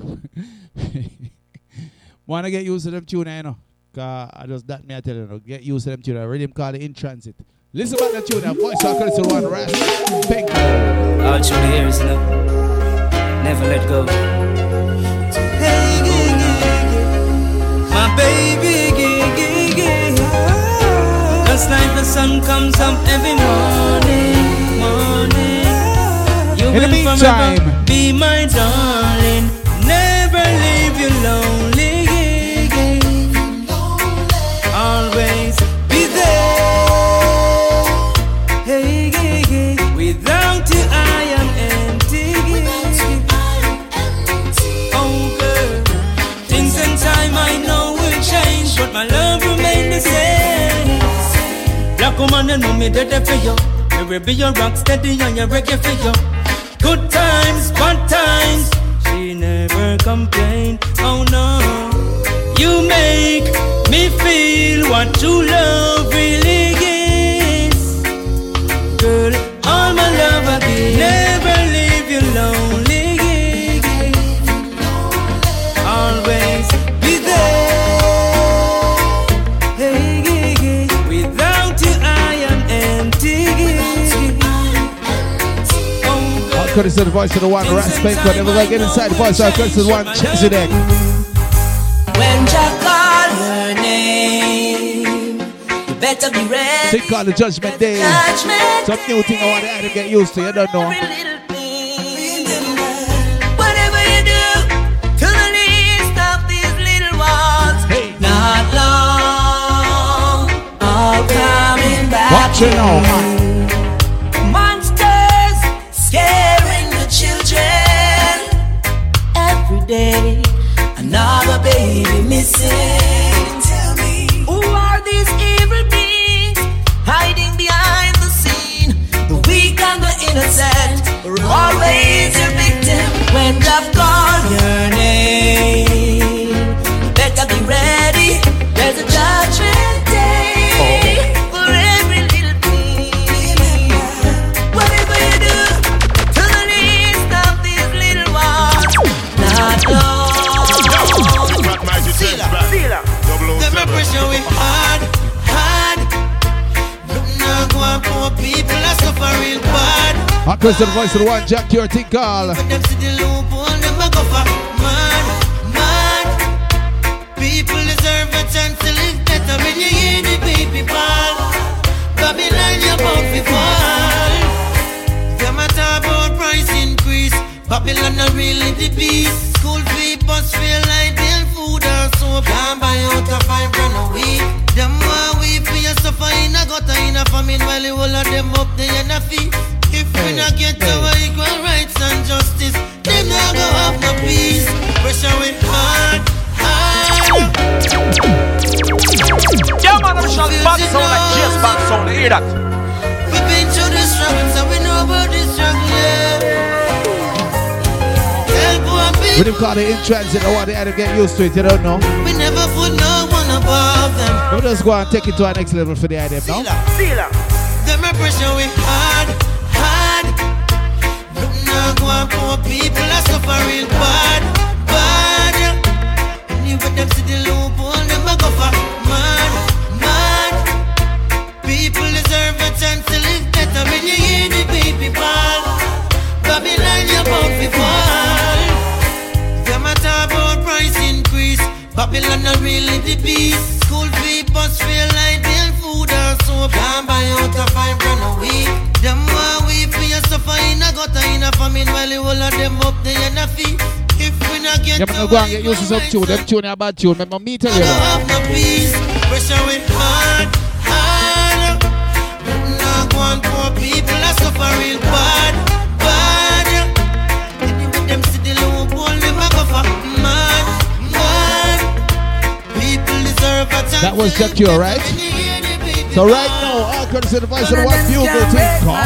Wanna get used to them tune, you know? Cause I just that me I tell you, know, get used to them tune. I read him call it In Transit. Listen about that tune, voice talker to one rap. Thank you. All through the years, you know, never let go. Hey, yeah, yeah, yeah. My baby, yeah, yeah, yeah. Just like the sun comes up every morning, morning. You In will the meantime, forever be my darling. Never my love remain the same. Black woman, you know me dead for you. Me will be your rock steady and your reggae for you. Good times, bad times, she never complain. Oh no, you make me feel what true love really is. Girl, all my love I give, never leave you lonely. Always be there. Hey, without you I am empty. I'll cut it to the voice of the one, Rat Spank. Never gonna get inside the voice, I'll cut it to the one, Chelsea Deck. When Jack call your name, you better be ready. Think called the Judgment Day. Judgment Some new thing I want to add and get used to, you don't know. Whatever you do to the least of these little ones, hey. Not long, all coming back. Watch it now. Monsters scaring the children. Every day, another baby missing. Tell me, who are these evil beings hiding behind the scene? The weak and the innocent are always your victim. When I've called your name, better be ready. There's a judgment day for every little thing. Whatever you do to the least of these little ones, not long. Them a pressure we hard, hard. Look now, go on poor people are suffering bad. I'll cut to the voice of the one, Jack your thing call. But them see the loophole, them a go for mad, mad. People deserve a chance to live better when you hear the baby ball. Babylon, you're about to fall. Them a talk about price increase. Babylon not really the beast. School fee, bus fare, light bill, food and soap. Can't buy out a five grand a week. Them want we for your suffer in a gutter in a famine while you all of them up there in a fee. If we not get our equal rights and justice, them not go have no peace. Pressure we hard, hard. Yeah, man, I'm shot bad sound like James Band sound. You hear that? We've been through the struggle, so we know about this struggle, yeah. When you call it in transit, I want to to get used to it, you don't know. We never put no one above them. We'll just go and take it to our next level for the idea now. Them a pressure we hard, hard. Look now, go on poor people are suffering bad, bad. And you with them see the loophole, them a go for mad, mad. People deserve a chance to live better when you hear the baby ball. Babylon, you're about to fall. Them a talk about price increase. Babylon not really the beast. School fee, bus fare, light bill, food and soap. Can't buy out a five grand a week. Them want we for your suffer in a gutter in a famine while you all of them up there in a fee. If we not get yeah, to go and get used to some tune. Them tune are bad tune. Remember me tell you that. No peace. Pressure with hard, hard. Now go on poor people are suffering bad, bad. And you with them see the loophole, them a go for mad, mad. People deserve a chance. That was secure, right? So right now, all courtesy of the voice of the one bugle team call.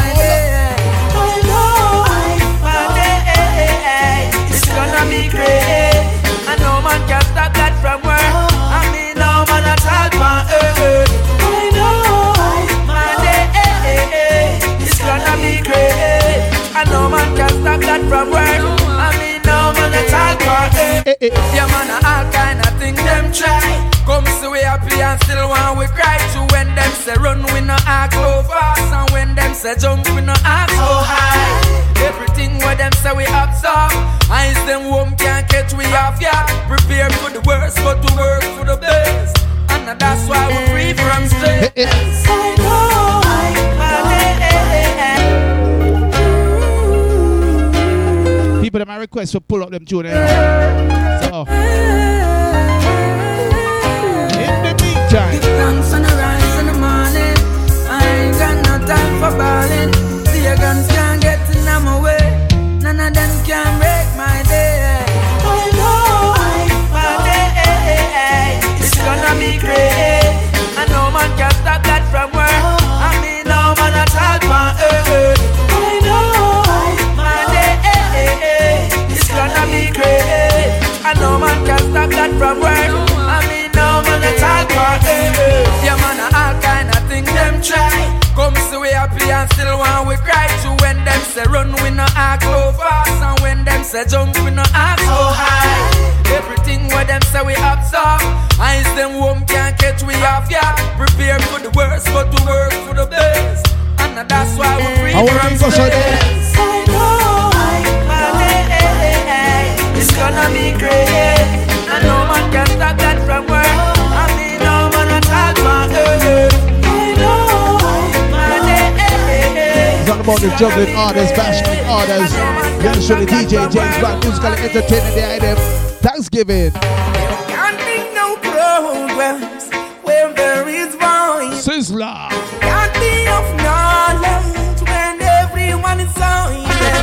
It's gonna be great. And no man can stop that from work. I mean, no man at all on earth. I know, my day. It's gonna be great. And no man can stop that from work. I mean, no man at all on earth. Yeah, man, all kind of things them try. Come see we happy and still want we cry. To when them say run, we no act so fast. And when them say jump, we no act so high. Everything what them say we absorb. Eyes them home can't catch we off, yeah. Prepare for the worst, but to work for the best. And that's why we're free from stress. I know, I People that my request for pull up them tune. So in the meantime, give thanks on the rise in the morning. I ain't got no time for balling. See your guns can't get in my way. None of them can break my day. I know, my day. It's gonna be great. talk that from work. I mean, no man a talk for eh. Yeah, man, all kind of things them try. Come see we happy and still want we cry. To when them say run, we no act go fast. And when them say jump, we no act so high. Everything what them say we absorb. Eyes them home can't catch we off yard. Prepare for the worst, but to work for the best. And that's why we free from stress. I know, it's gonna be great. And no man can stop that from work. I mean, no man at all for earth. I know, it's all about the juggling orders, bashing orders. Then show the D J James Band, musically entertaining the item. Thanksgiving. Can't be no programs where there is voice. Sizzler. Can't be of knowledge when everyone is silent.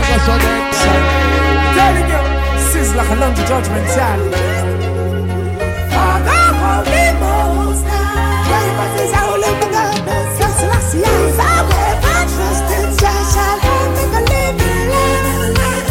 Telling you, Sizzler along the judgment challenge. Father, Holy Most High, Christ is our living God. Sizzler, yes, I will not trust in Jah shall help me believe in life.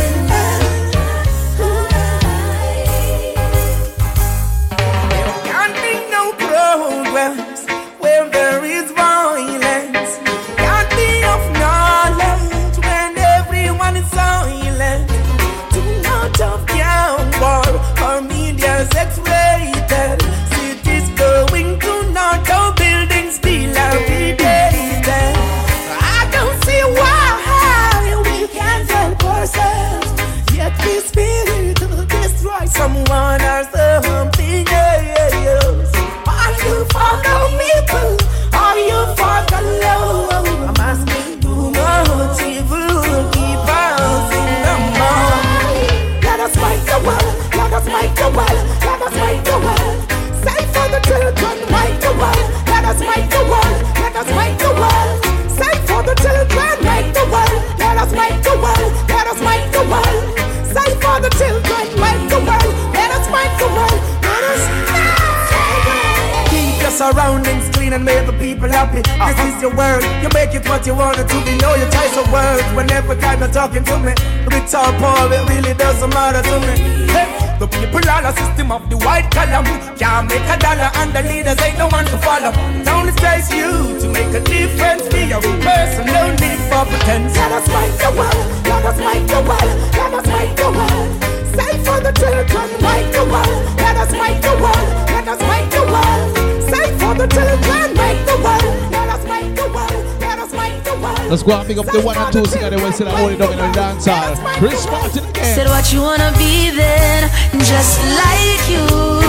There can't be no programs where there is violence. Can't be of knowledge when everyone is silent. Do not of young war or media's X-rated. Cities going to not our buildings dilapidated. I don't see why we can't help ourselves. Yet we spirit to destroy someone or something else. Are you for the people? Are you for the love? I'm asking too much evil. Keep us in the mind. Let us fight the world. Let us fight the world. Let us fight the world. Save for the children. Fight the world. Let us fight the world. Let us fight the world. Save for the children. Fight the world. Let us fight the world. Let us fight the world. Save for the children. Fight the world. Let us fight the world. Let us keep your surroundings clean and make the people happy. Uh-huh. This is your word. You make it what you want it to be. Know your choice of words whenever kind of talking to me. Rich or poor, it really doesn't matter to me. Hey, the people are a system of the white column. Can't make a dollar and the leaders ain't no one to follow. It only takes you to make a difference. Be a real person, no need for pretense. Let us fight the world. Let us fight the world. Let us fight the world. Save for the children. Fight the world. Let us fight the world. Let us fight the world. Save for the children. Fight the world. Let us fight the world. Let us fight the world. Let's go and pick up the one and two singer they will sit and hold it down in the dance hall. Chris Martin again. Said what you wanna be then, just like you.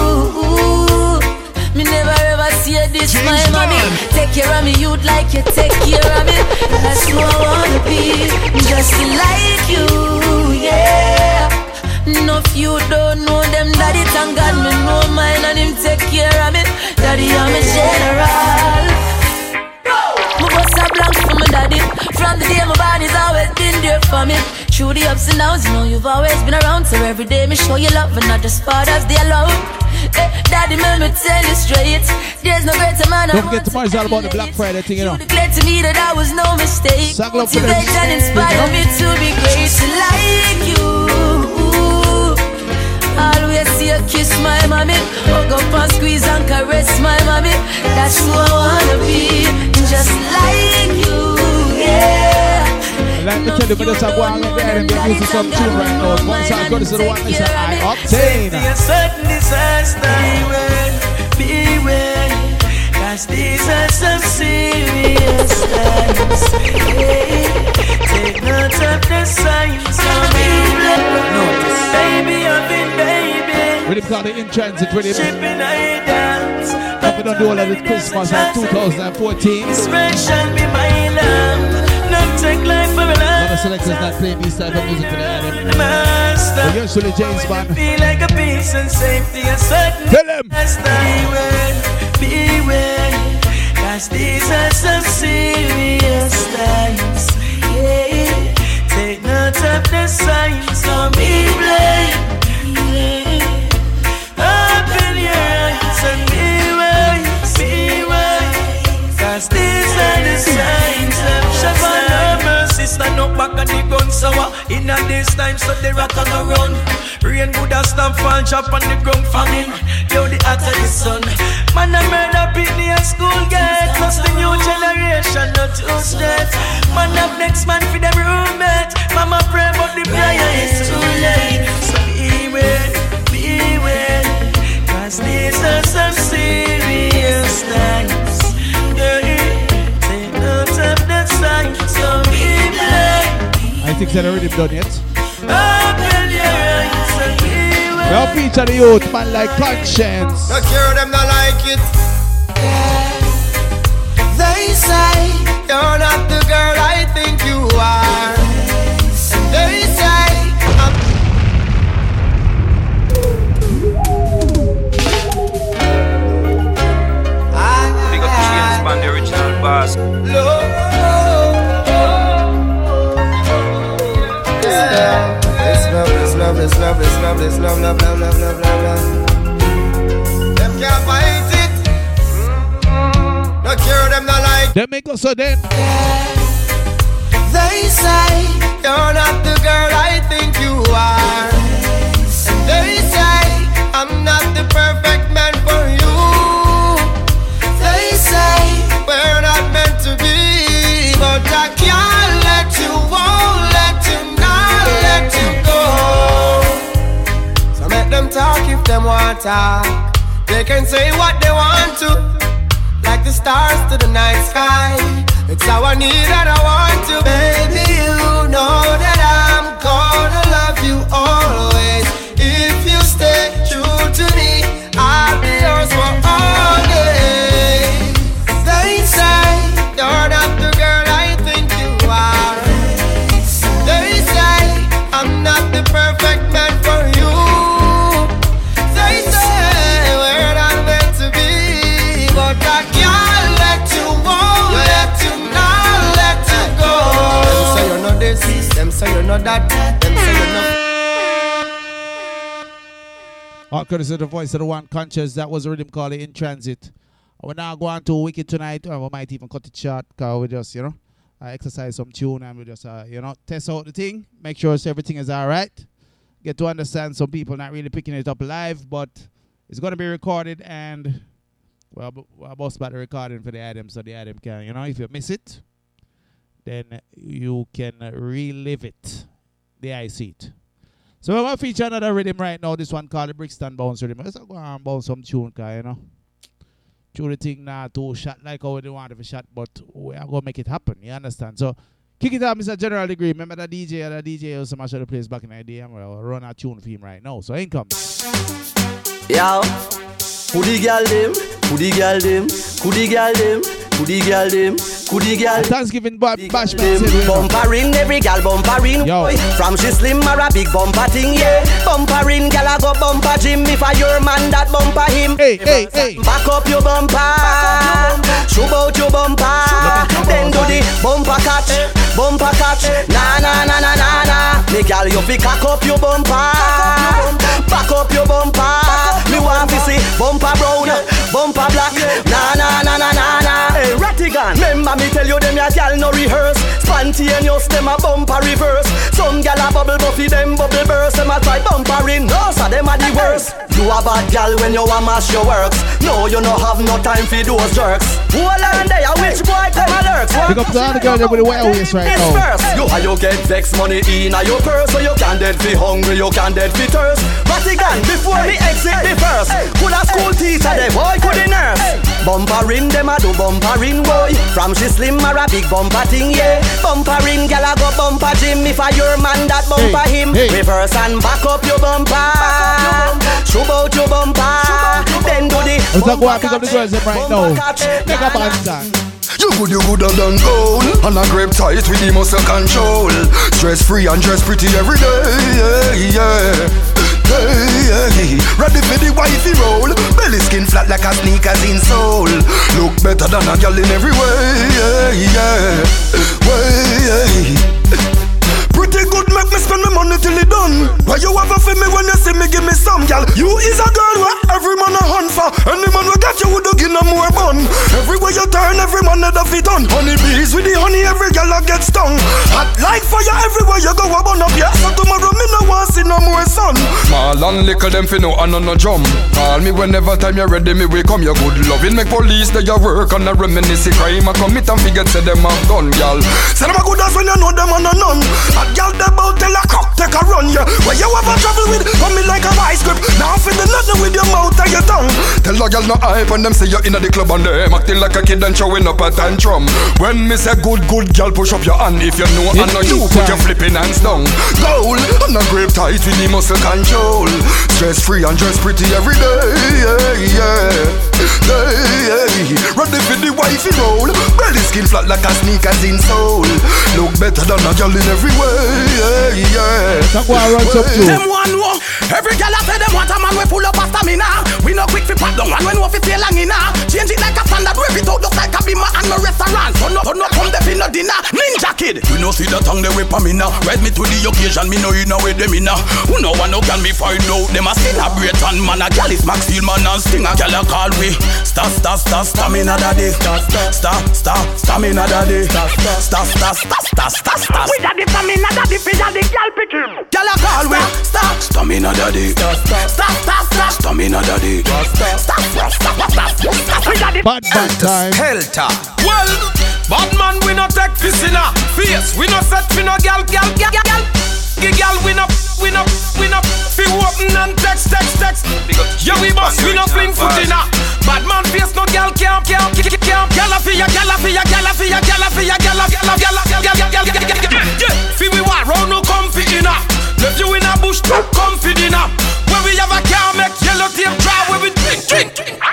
Me never ever see this, my mommy. Take care of me, you'd like you take care of me. That's who I wanna be, just like you, yeah. No, if you don't know them, daddy, thank God me know mine and him take care of me. Daddy, I'm a general. My bust a blank for my daddy. From the day my body's always been there for me. Through the ups and downs, you know you've always been around. So every day me show you love and not just part as they alone. Hey, daddy, let me tell you straight. There's no greater man. Don't forget tomorrow is all about the Black Friday thing, you know. Declare to me that I was no mistake. Motivate and inspire me to be great like you. Always see you kiss my mommy. Hug up and squeeze and caress my mommy. That's who I wanna be, just like you, yeah. Let me tell you, but just a go and there and get used to some tune right now. Once I go to the one is I obtain. A certain disaster, beware, beware. Cause these are some serious times. Yeah. Take note of the signs of notice. Baby, I've been baby. Rhythm called the In Transit Rhythm. Shipping I dance. I've been on the whole of it Christmas of two thousand fourteen. Inspiration be my love. Not take life for a A lot life. of selectors not playing this type of music for the item. Master. But usually James Band. Feel like a peace and safety and certain. Tell him. Beware, beware. Cause these are some serious times. Yeah. Take note of the signs. Don't be blind. Yeah. Open your eyes and be wise, be wise. Cause these are the signs of Shabbat. Mercy stand up back and the gun sour. In a this time, so the rat on the run. Rain good as stamp fall, chop on the ground famine. Yo, the heart of the sun. Man, I murder Pitney at school gate. Plus the new generation, not too straight. Man, up next man for them roommate. Mama pray, but the prayer is too late. So beware, beware, cause these are some serious times. Take note of the signs, so beware. I think they're already done yet. Open your eyes and beware. We'll feature the youth, man, like Conscience. No care them not like it. They say you're not the girl I think you are. And they say I'm Big up James Bond, the original boss. low. It's love, it's love, it's love, it's love, it's love, love, love, love, love, love, love. Them can't fight it. No care them not like. They make us so then. They say you're not the girl I think you are. And they say I'm not the perfect man for you. They say we're not meant to be, but I can't let you, won't let you, not let you go. So make them talk if them want talk. They can say what they want to, like the stars to the night sky. It's how I need and I want to. Baby, you know that I'm gonna love you always. If you stay true to me, I'll be yours for all days. They say you're not the girl I think you are. They say I'm not the perfect man for you. They say we're not meant to be, but I can't let you, won't let you, not let you go. Them say you're not this, them say you're not that, them say you're not. All courtesy of the voice of the one Conscious. That was a rhythm called In Transit. We're now going to Wicked tonight, or we might even cut it short, because we just, you know, uh, exercise some tune and we just, uh, you know, test out the thing, make sure so everything is all right. Get to understand some people not really picking it up live, but it's going to be recorded, and well, we're about the recording for the item, so the item can, you know, if you miss it, then you can relive it. There I see it. So we're going to feature another rhythm right now, this one called the Brixton Bounce rhythm. Let's go and bounce some tune, cause, you know, tune the thing now to shot like how we want to be shot, but we are going to make it happen, you understand? So kick it out, Mister General Degree. Remember that D J, that D J also smash the place back in the day, and we'll run a tune for him right now. So in comes. Yo, who the girl them? Who the girl them? Who the girl them? Who the girl them? Who the girl? Thanksgiving bash bash. Bumpering, every girl bumpering. Boy, from she slim or a big bumper thing, yeah. Bumpering, girl a go bumper Jim. If I your man that bumper him. Hey, hey, hey. Back up your bumper. Show out your bumper. Then do the bumper catch. Bumper catch. Na na na na na na. Me girl you fi cock up your bumper. Back up your bumper. Me want to see bumper brown, bumper black. Na na na na na na. Hey, Rattigan. Remember me tell you them ya gal no rehearse. Spontaneous them a bumper reverse. Some gal a bubble buffy them bubble burst. Them a try bumper in. No, so them a the worst. You a bad gal when you a mash your works. No, you no have no time for those jerks. Who alone there? Which boy come a lurks? Pick up to all the girls with the wild waist right now. First, you a you get vex money in a your purse. So you can dead fi hungry, you can dead fi thirst. Rattigan, before me exit the first. Could a school teacher, the boy could a nurse. Bumper in them a do bumper in boy. From she slim or a big bumper thing, yeah. Bumper in gal a go bumper Jim. If a your man that bumper hey, him, hey. reverse and back up your bumper. Show out your bumper. Then do the let's go and pick up the girls right now. Make up and stand. You good, you gooder than gold. And a grip tight with the muscle control. Stress free and dress pretty every day. Yeah, yeah. Hey, hey. Ready for the wifey roll. Belly skin flat like a sneakers in soul. Look better than a girl in every way. Yeah, yeah. Way, yeah. Pretty good, make me spend my money till it done. Why you ever feel me when you see me, give me some, gal. You is a girl where every man a hunt for. Any man will get you would give no more bun. Everywhere you turn, every man head of it on. Honey bees with the honey, every girl a get stung. Hot like fire everywhere you go, I burn up. Yeah, so tomorrow me no want see no more sun. Small and little them fi know and on no drum. Call me whenever time you're ready, me will come. Your good loving make police they your work and a reminisce crime. I commit and forget say them have done, y'all. Say them a good as when you know them and a none. A girl they bout tell a cock take a run, yeah. Where you ever travel with, come in like a vice grip. Now fit the nothing with your mouth and your tongue. Tell a girl no hype and them say you're in the club and them acting like a kid and showing up a tantrum. When me say good, good girl push up your hand. If you know and know you put your flipping hands down. Goal and a grape tight with the muscle control. Stress free and dress pretty every day, yeah, yeah. Hey, hey. Ready for the wifey roll. Belly skin flat like a sneakers in soul. Look better than a girl in every way, yeah, yeah. That's why I run up to them one more. Every girl I say them want a man we full up of stamina. We no quick fi pop down and when we fi feel long enough. Change it like a standard, wave it out just like a bima and no restaurant. So no, so no come there fi no dinner. Ninja kid, we no see the tongue they whip a me now. Ride me to the occasion, me know you know where them in now. Who know one no can me find out. Them a celebrate and man a gal is Max Steelman and Sting a gal a call we. Star, star, star, stamina daddy. Star, star, star, stamina daddy. Star, star, star, star, star, star. We daddy stamina daddy, fi daddy gal pick him. Gal a call we. Star, stamina daddy. Star, star, star, star, stamina daddy. Star, star, star, star, star. We daddy. Bad bad time. Helter. Well, bad man we no take this in a face. We no set fi no gal, gal, gal, gal. Gal we no, we no, we no fi open and text, text, text. Yeah we boss, we no fling foot in a. Bad man face no gal, gal, gal, gal, gal. Gal a fi ya, gal a fi ya, gal a fi ya, gal a fi ya, gal a, gal a, gal a, gal a, gal a, gal a, gal a. Yeah, fi we war round no comfy in a. Left you in a bush, comfy dinner. When we have a car make yellow tape draw, where we drink, drink,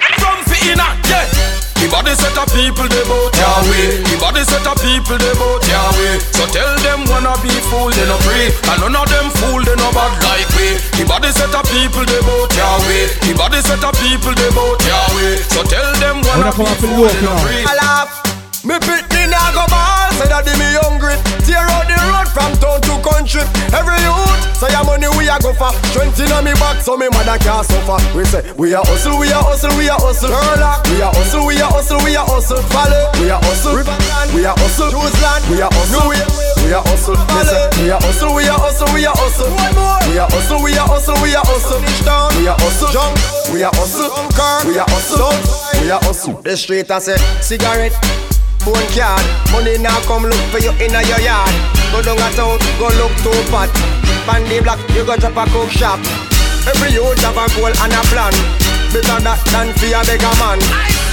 comfy in a. Yeah. The body set of people they bout Yahweh. The body set of people they bout Yahweh. So tell them wanna be fool they no pray. And none of them fool they no bad like we. The body set of people they bout Yahweh. The body set of people they bout Yahweh. So tell them wanna be fool they no pray. I laugh. Me pitney now go ball, say that me hungry. Tear out the road from town to country. Every youth, say your money we a go for. Strength inna me back, so me mother can't suffer. We say we a hustle, we a hustle, we a hustle. Sherlock, we a hustle, we a hustle, we a hustle. Valley, we a hustle. Riverland, we a hustle. Newsland, we a hustle. We a hustle. Valley, we a hustle, we a hustle, we a hustle. One more, we a hustle, we a hustle, we a hustle. Down, we a hustle. Jump, we a hustle. Car, we a hustle. We a hustle. The street I say cigarette. Phone card, money now come look for you in your yard. Go down a town, go look to pot. Bandy block, you go drop a cook shop. Every youth have a goal and a plan. Better that than fear a beggar man.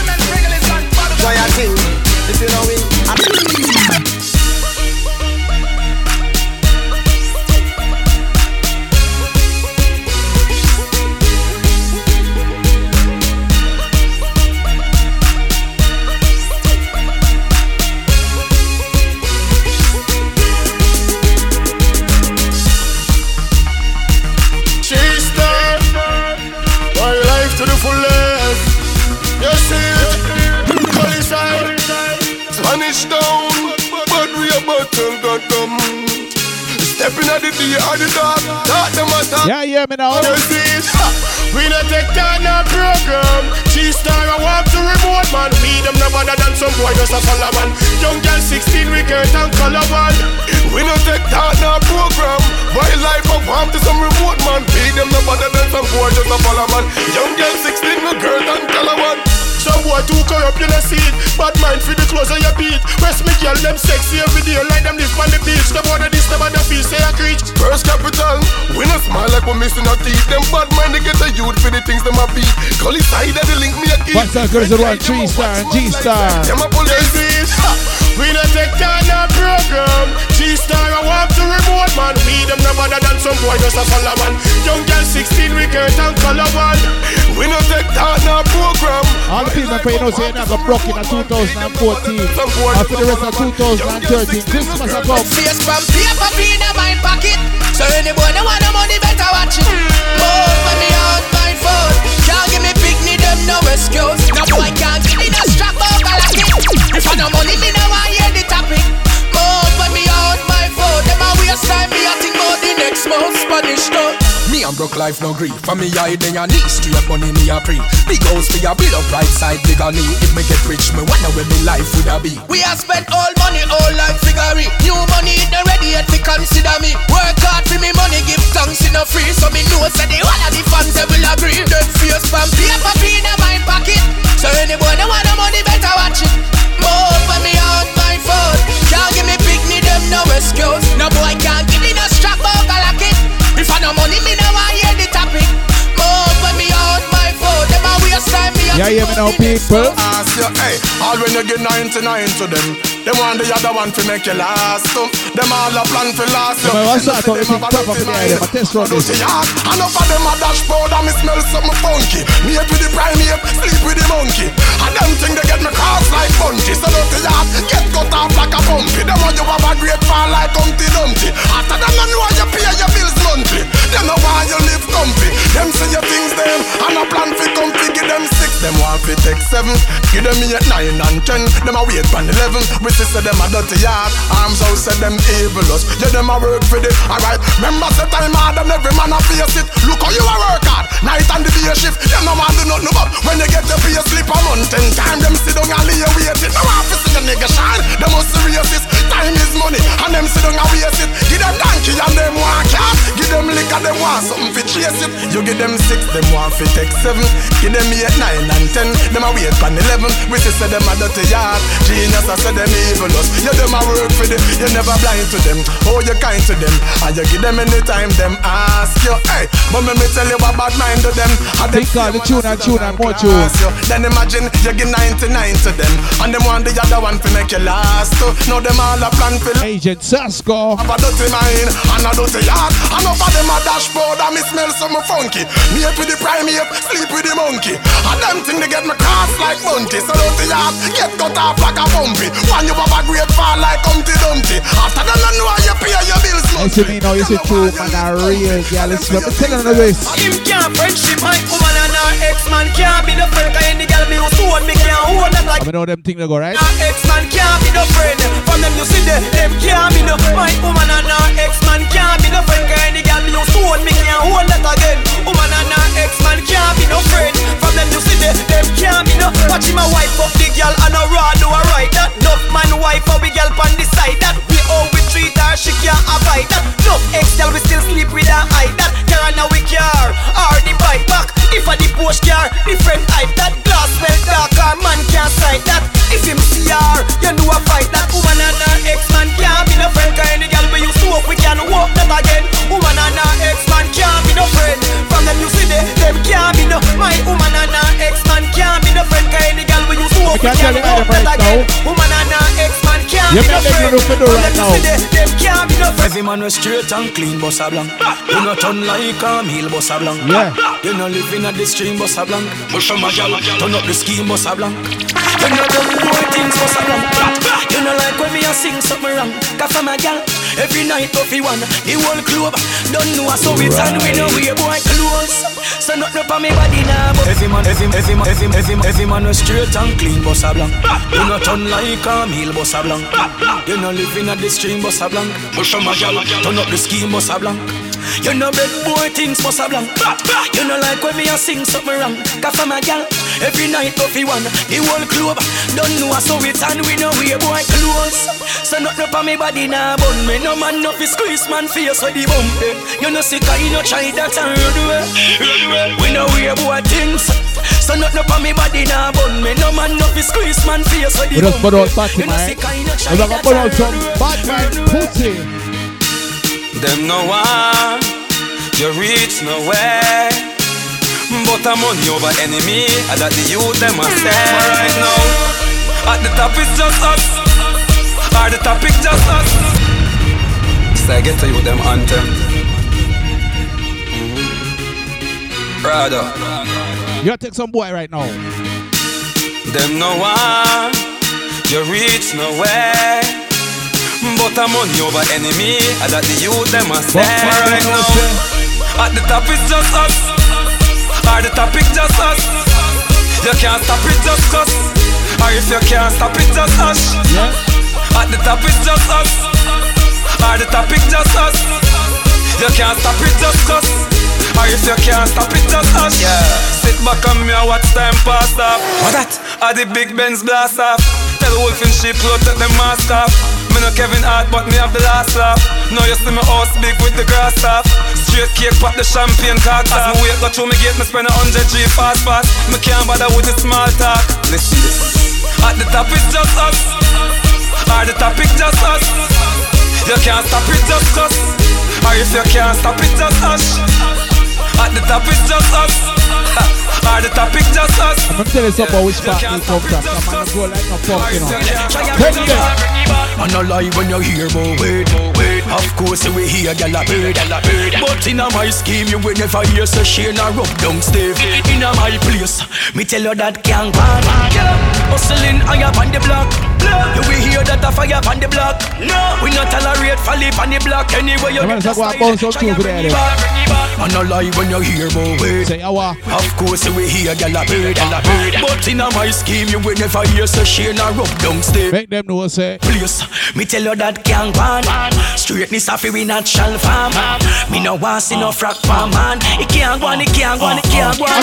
Try a thing, if you know it. To the fullest, you see it, qualified, Spanish down, but we are bottom, got them. Stepping at the D or the dog, talk them a talk. Yeah, yeah, me now. You see it, we not take down our program. G-Star, I want to remote man. We them no better than some boy just a follow man. Young girl sixteen, we get and color one. We not take down our program. Wildlife of warm to some remote man. We them no better than some boy just a follow man. Young girl sixteen, no girl and color one. Some boy too corrupt, you know see it. Bad mind for the clothes of your beat. West me girl, them sexy every day. Like them live on the beach. The border this, the border feel, say a creech. First capital, we not smile like we're missing our teeth. Them bad mind, they get a youth for the things them a beat. Call it side that they link me a kid. What's that girls that want three star and G-Star? Them a police. We not take down our program. G-Star, I want to remote man. We them no better than some boy just a follow man. Young girl sixteen, we get and color one. We not take down our program. All the people paying us here now got broke in twenty fourteen. After the rest of twenty thirteen, Christmas a come. Face from paper in my pocket. So anybody that want the money better watch it. Move for me out my phone. Can't give me picnic, them no excuse. No boy can't give me no strap over like it. If I no money, me no want hear the topic. Move for me out my phone. Them a waste time, me a think about the next month Spanish town. Me and broke life no grief. For me I then your knees straight money me a pre. Big house for your build up right side bigger knee. If me get rich me wonder where me life would a be. We have spent all money all life figure. New money in the ready yet to consider me. Work hard for me money give thanks in a free. So me know say the one of the fans they will agree. Them face from paper in my pocket. So anybody want the money better watch it. More for me on my phone. Can't give me picnic them no excuse. No boy can't give me no strap over like it. If I no money me no want hear the topic. More for me on my phone. Them a waste time me. Yeah, yeah, me know people. Ask you, hey, all when you get ninety-nine to them. Them want the other one to make you last. So, them all a plan for last. Yeah, what's that? Them have a dirty mind. Them a test run this. Enough of them a dashboard and me smell something funky. Me with the primate, sleep with the monkey. And them think they get me cross like Bunty. So don't the yard get cut off like a bumpy. Them want you have a great fall like Humpty Dumpty. After them you know you pay your bills monthly. Them no want you live comfy. Them see your things them and a plan for comfy. Give them six, them want to take seven. Give them eight, nine and ten. Them a wait for eleven. We see say them a dirty yard. Arms out say them evil us. Yeah them a work for it. Alright, remember say time hard and every man a face it. Look how you a work hard. Night and the day shift. Them no want do nothing but when you get your pay slip a month. Ten time them sit down and lay waiting. No want to see your nigga shine. Them must serious it. Time is money and them sit down and waste it. Give them donkey and them want car. Give them liquor them want something to chase it. You give them six, them want to take seven. Give them eight, nine and ten. Them a wait for eleven. We see say them a dirty yard. Genius I say them evil us. You them a work for it. You never blind to them. Oh you kind to them. And you give them anytime them ask you. Hey, but me me tell you what bad mind to them. Think all the tune and tune and more tune. Then imagine you give ninety-nine to them. And them want the other one to make you last. So now them all a plan for Agent Sasko. Have a dirty mind and a dirty yard. And up of them a dashboard and me smell something funky. Mate with the primate, sleep with the monkey. And them think they get me cross like Bunty. So dirty yard, get cut off like a bumpy. When you have a great fall like Humpty Dumpty. After them you know you pay your bills monthly. I see me now, you see true man a real girl. Listen, I'm telling you this. Him can't friendship my woman and her ex-man can't be the friend. Cause any girl me who hold me can't hold them like I know them things they go right. Her ex-man can't be the friend. From them you see them, them can't be no. My woman and her ex-man can't be the friend. Cause any girl me who hold me can't hold that again. Woman and her ex-man can't be no friend. From them you see them, them can't be no. Watching my wife up the girl and a raw do a right. That enough man wife up the girl pan the side. That we all we treat her she can't avoid that. Enough ex-girl we still sleep with her eye. That girl now we care or the bike back. If a the Porsche car, different hype. That glass well dark, our man can't sight that. If him see her, you know a fight. That woman and her ex-man can't be no friend. Cause any girl we used to walk, we can walk that again. Woman and her ex-man can't be no friend. From them you see them, them can't be no. My woman and her ex-man can't be no friend. Cause any girl we used to walk, we can walk that again. Woman and her ex-man can't be no friend. From them you see them, them can't be no friend. Every man was straight and clean, boss a blanc. You not turn like a meal, boss a blanc. Yeah. You not live in a the stream, boss a blanc. Push from a gal, turn up the scheme, boss a blanc. You not do more things, boss a blanc. You not like when me a sing something wrong. Cause from a gal, every night puffy one, the whole club. Don't know so it's and we know we boy close. So not up on me body now. Every man, every, every man, every, every, every man was straight and clean, boss a blanc. You not turn like a meal, boss a blanc. You not live in a the stream, boss a blanc. Push from a gal, turn up the scheme, boss a blanc. You know bed boy things, boss a blanc. You know like when me a sing something wrong. Cause from a gal, every night puffy one, the whole club. Don't know so it's and we know we boy close. So not up on me body now, but me no man no fi squeeze man face with the bump. You know sick I no try that and run away. We know we boy things. So not up on me body now, but me no man no fi squeeze man face with the bump. We just put out party man. We gonna put out some bad man pussy. Them no one, you reach nowhere. But I'm money over enemy, and that the youth them are say. Right now, at the top it's just us. At the top it's just us. So I get to you them anthem. Mm-hmm. Brother, you gotta take some boy right now. Them no one, you reach nowhere. But I'm money over enemy, and that the youth them are say. Right now, at the top it's just us. At the top it's just us. You can't stop it just cause. Or if you can't stop it just us. At the top it's just us. At the top it's just us. You can't stop it just cause. Or if you can't stop it, just hush. Yeah. Sit back on me and watch time pass off. What that? Are the big Benz blast off. Tell Wolf in sheep clothes take them mask off. Me no Kevin Hart but me have the last laugh. Now you see me house big with the grass off. Straight cake pop the champagne cock. As me wait go through me gate me spend a hundred G fast fast. Me can't bother with the small talk. Listen this. At the top it's just us. Or the topic just us. You can't stop it just us. Or if you can't stop it just hush. At the top it's just us. Or the topic just us. I'm gonna tell you something about which part we come from. I'm gonna go like a fuck, you know. Take it. And no lie when you hear about wait, wait. Of course we hear gyal a bird, but in a my scheme you will never hear so Shane a rub down Steve. In a my place, me tell you that can't go on. Hustling higher on the block. You will hear that a fire on the block. No, we not tolerate folly on the block. Anyway you get the style. And no lie when you hear about wait. Say our. Of course we hear gyal a bird, but in a my scheme you will never hear so Shane a rub down Steve. Make them know say. Please. Me tell you that can't go on. Straightness of we natural farm. Me no want see no frack farm man. It can't go on, it can't go on, it can't go on.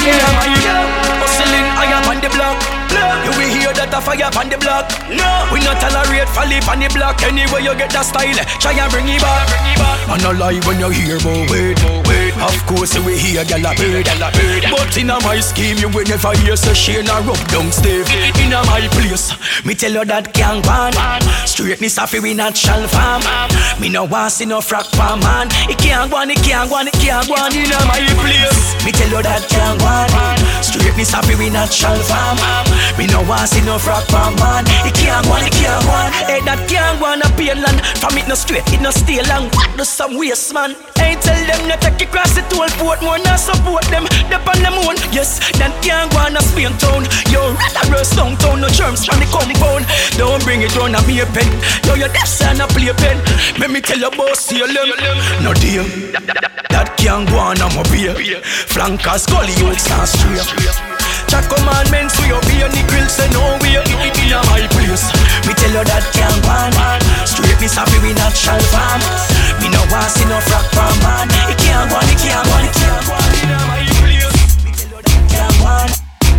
Hustling higher on the block. You will hear that a fire on the block. We not tolerate folly on the block. Anyway you get that style, try and bring it back. And no lie when you hear about wait, wait. Of course we hear gyal a bird, but in a my scheme you will never hear so Shane a rub down Steve. In a my place, me tell you that can't go on. Straightness of we natural farm. Me no want see no frack farm man. It can't go on, it can't go on, it can't go on in a my place. Me tell you that can't go on. Straightness of we natural farm. Me no want see no frack farm man. It can't go on, it can't go on. Hey, that can't go on a pain land. From it no straight, it no stay long. Do some waste man. Hey, tell them not take it cross the toll port. More not support them. Dep on the moon. Yes, that can't go on a Spain town. Yo, rather rust downtown. No germs from the compound. Don't bring it on a me a pen. Yo, your death son a play pen. Let me tell you about see them. No deal. That can't go on a mobile. Flankers, gully, you stand straight. Chat commandments, we obey the grill, say no way in a my place. Me tell you that can't go on. Straightness happy we natural farm. Me no want see no frack farm man. It can't go on, it can't go on, it can't go on in a my place. Me tell you that can't go on.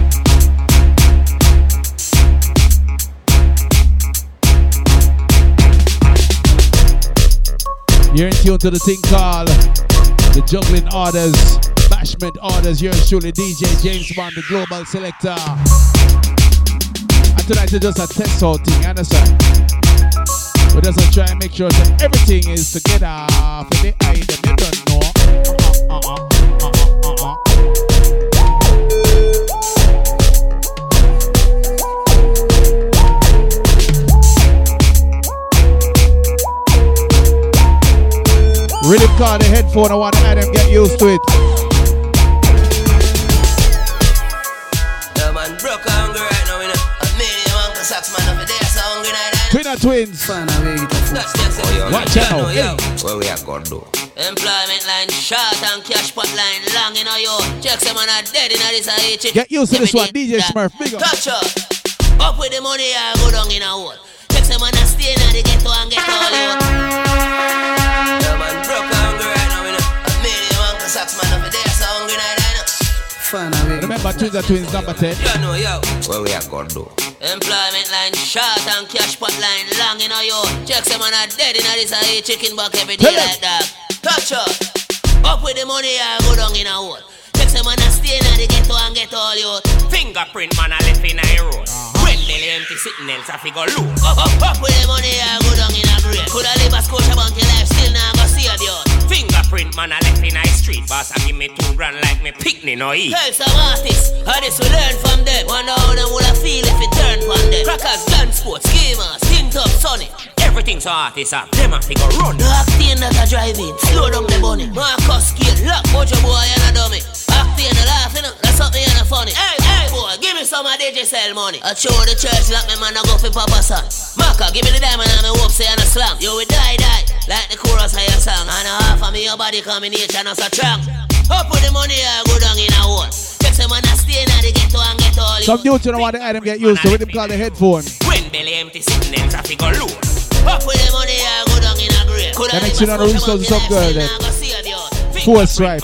You're in tune to the thing called the Juggling Orders, Bashment Orders. Yours truly, D J James Bond, the Global Selector. And tonight is just a test out thing, you understand? We're just try and make sure that everything is together for the eye that they don't know. Uh-uh, uh-uh, uh-uh, uh-uh. Really call the headphone, I want to have them get used to it. Yeah, man, broke hungry right now, you know. A million Uncle Sax man over there, so hungry like that. Twinner twins. Watch out. Yo, what we are gonna do? Employment line short and cash pot line long, you know, yo. Check some man are dead in this age. Get used to this one, D J Smurf, big up. Touch up. Up with the money, I go down in a hole. Check some man are stay in the ghetto and get all you. Yeah, man, broke hungry right now, you know. A million Uncle Sax man over there, so hungry like that, you know. Remember Twins Twins number ten. You know, yo. What we are gonna do? Employment line short and cash pot line long, you know, yo. Check some man are dead in this age. Chicken buck every day like that. Touch up. Up with the money, I go down in a hole. Check some man a stay in the ghetto and get all you. Fingerprint man a left in a road. When they empty sitting else a figure loose. Up, up, up with the money, I go down in a grave. Coulda live a Scotia Bank your life, still now go see a you. Fingerprint man a left in a street. Boss a give me two grand like me picnic no eat. Tell some artists, how this we learn from them. Wonder how them woulda feel if it turn from them. Crackers, gun sports, schemers, tint up, sunny. Everything's artists up, them a figure run. No acting that a driving, slow down the bunny. Marcus Kate, lock, Mojo boy and a dummy. Acting and laughing, that's something and a funny. Hey, hey boy, give me some of D J sell money. I show the church like me man I go for Papa son. Marker, give me the diamond and me hope say and a slam. You will die, die, like the chorus of your song. And a half of me your body combination as a trunk. Up with the money, I go down in a hole. Check some man a stay in the ghetto and get all you. Some dudes don't want the item get used to, with them call the headphone. When belly empty sitting else a figure loose. Up with the money, I go down in a grave. The next thing on the resource is some girl there. Full stripe.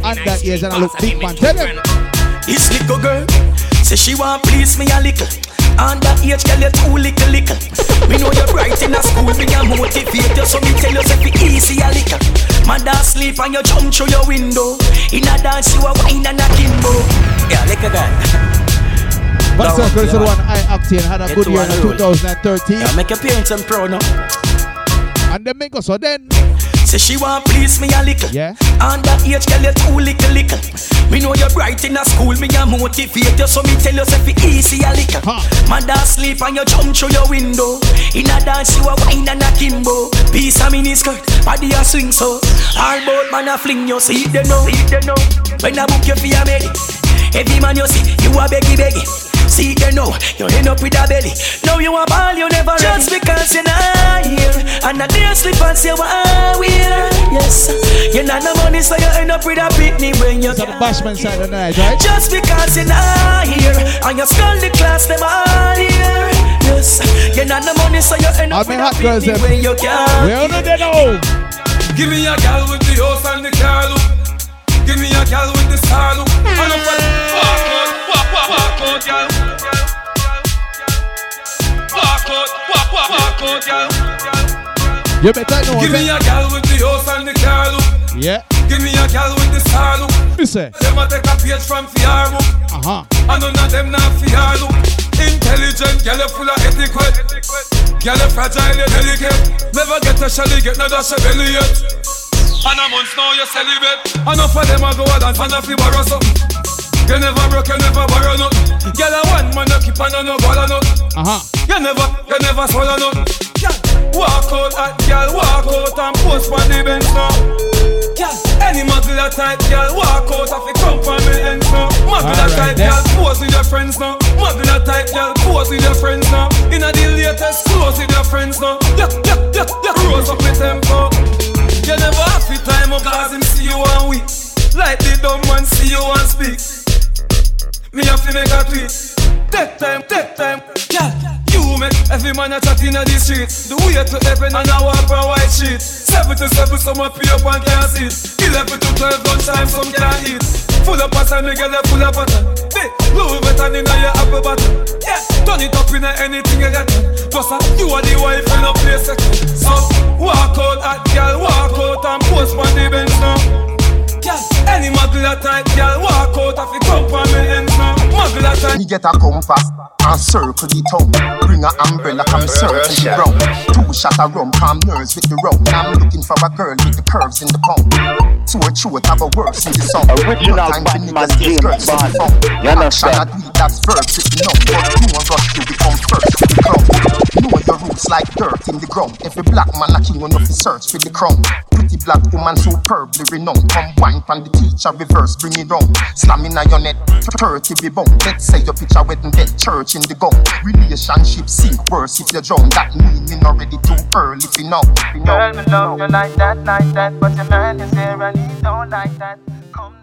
under age and I look big man. Tell them. This little girl say she want please me a little. Under age girl you too little little. Me know you're bright in a school, me a motivate you, so me tell you say fi easy a little. Mother sleep and you jump through your window. In a dance you a wine and a kimbo. Yeah, like a girl. But so Chris the one I acting had a good year in two thousand thirteen. Yeah, make your parents and proud now. And then make us so then. Say she want please me a little. Yeah. Under age girl you too little little. Me know you're bright in a school, me a motivate you, so me tell you say fi easy a little. Huh. Mother sleep and you jump through your window. In a dance you a wine and a kimbo. Piece of mini skirt, body a swing so. All boat man a fling you, see them now, see them now. When I book you for a meddy, every man you see, you a beggy beggy. See you know, you end up with a belly. Now you a ball, you never ready. Just because you're not here, and a dear slippers you want wear. Yes, you're not no money, so you end up with a picnic when you're the bashman side of the night, right? Just because you're not here, and you skull the class, them all here. Yes, you're not no money, so you end up with a picnic when you can't. We all know they know. Give me a gal with the house and the car look. Give me a gal with the star look. I know what walk out, walk, walk, walk out, gal. Walk out, walk, walk, walk out, gal. You better know. Give me a gal with the house and the car look. Yeah. Give me a gal with the star look. You say. Them a take a page from Fiar book. Uh-huh. And none of them not Fiar look. Intelligent, gal full of etiquette. Gal fragile, you delicate. Never get a shelly, get no dash a belly yet. And a month now you celibate. Enough of them a go and fan of you borrow something. You never broke, you never borrow nothing. Girl a one man you keep on no ball no. Uh-huh. You never, you never swallow nothing. Walk out at girl, walk out and post for the bench now. Girl, any muggle a tight girl, walk out if you come from me ends now. Muggle a tight girl, pose with your friends now. Muggle a tight girl, pose with your friends now. Inna the latest clothes with your friends now. Yeah, yeah, yeah, yeah. Rose up with tempo. You never have to time up cause him see you and weak. Like the dumb man see you and speak. Me have to make a tweet. Take time, take time, yeah. You make every man a chat in the street. The way to heaven and I walk on white sheet. Seven to seven, some up here up and can't see it. Eleven to twelve, lunchtime, some can't eat. Full of passion, me get a full of butter. Hey, Louis Vuitton in your apple butter. Yeah, turn it up in anything you got. Plus, uh, you are the wife and a place second. So, walk out at girl, walk out and post on the bench now. Yeah, any muggle a tight girl, walk out if you come from me ends now. Muggle a tight. Me get a compass and circle the tongue. Bring a umbrella, come circle the round. Two shot of rum, calm nerves with the rum. I'm looking for a girl with the curves in the palm. Two or throat have a worse in the song. Original Batman James Bond. You understand? That's verbs if you know. But you won't rush to become first with the crown. Know your roots like dirt in the ground. Every black man a king enough to search for the crown. Pretty black woman superbly renowned. Come wine from the teacher, reverse, bring it down. Slamming on your net, thirty be bone. Let's say your picture wedding dead church in the gun. Relationship sink worse if you drown. That meaning already too early if you know. Girl, me love you like that, like that. But your man is here and he don't like that. Come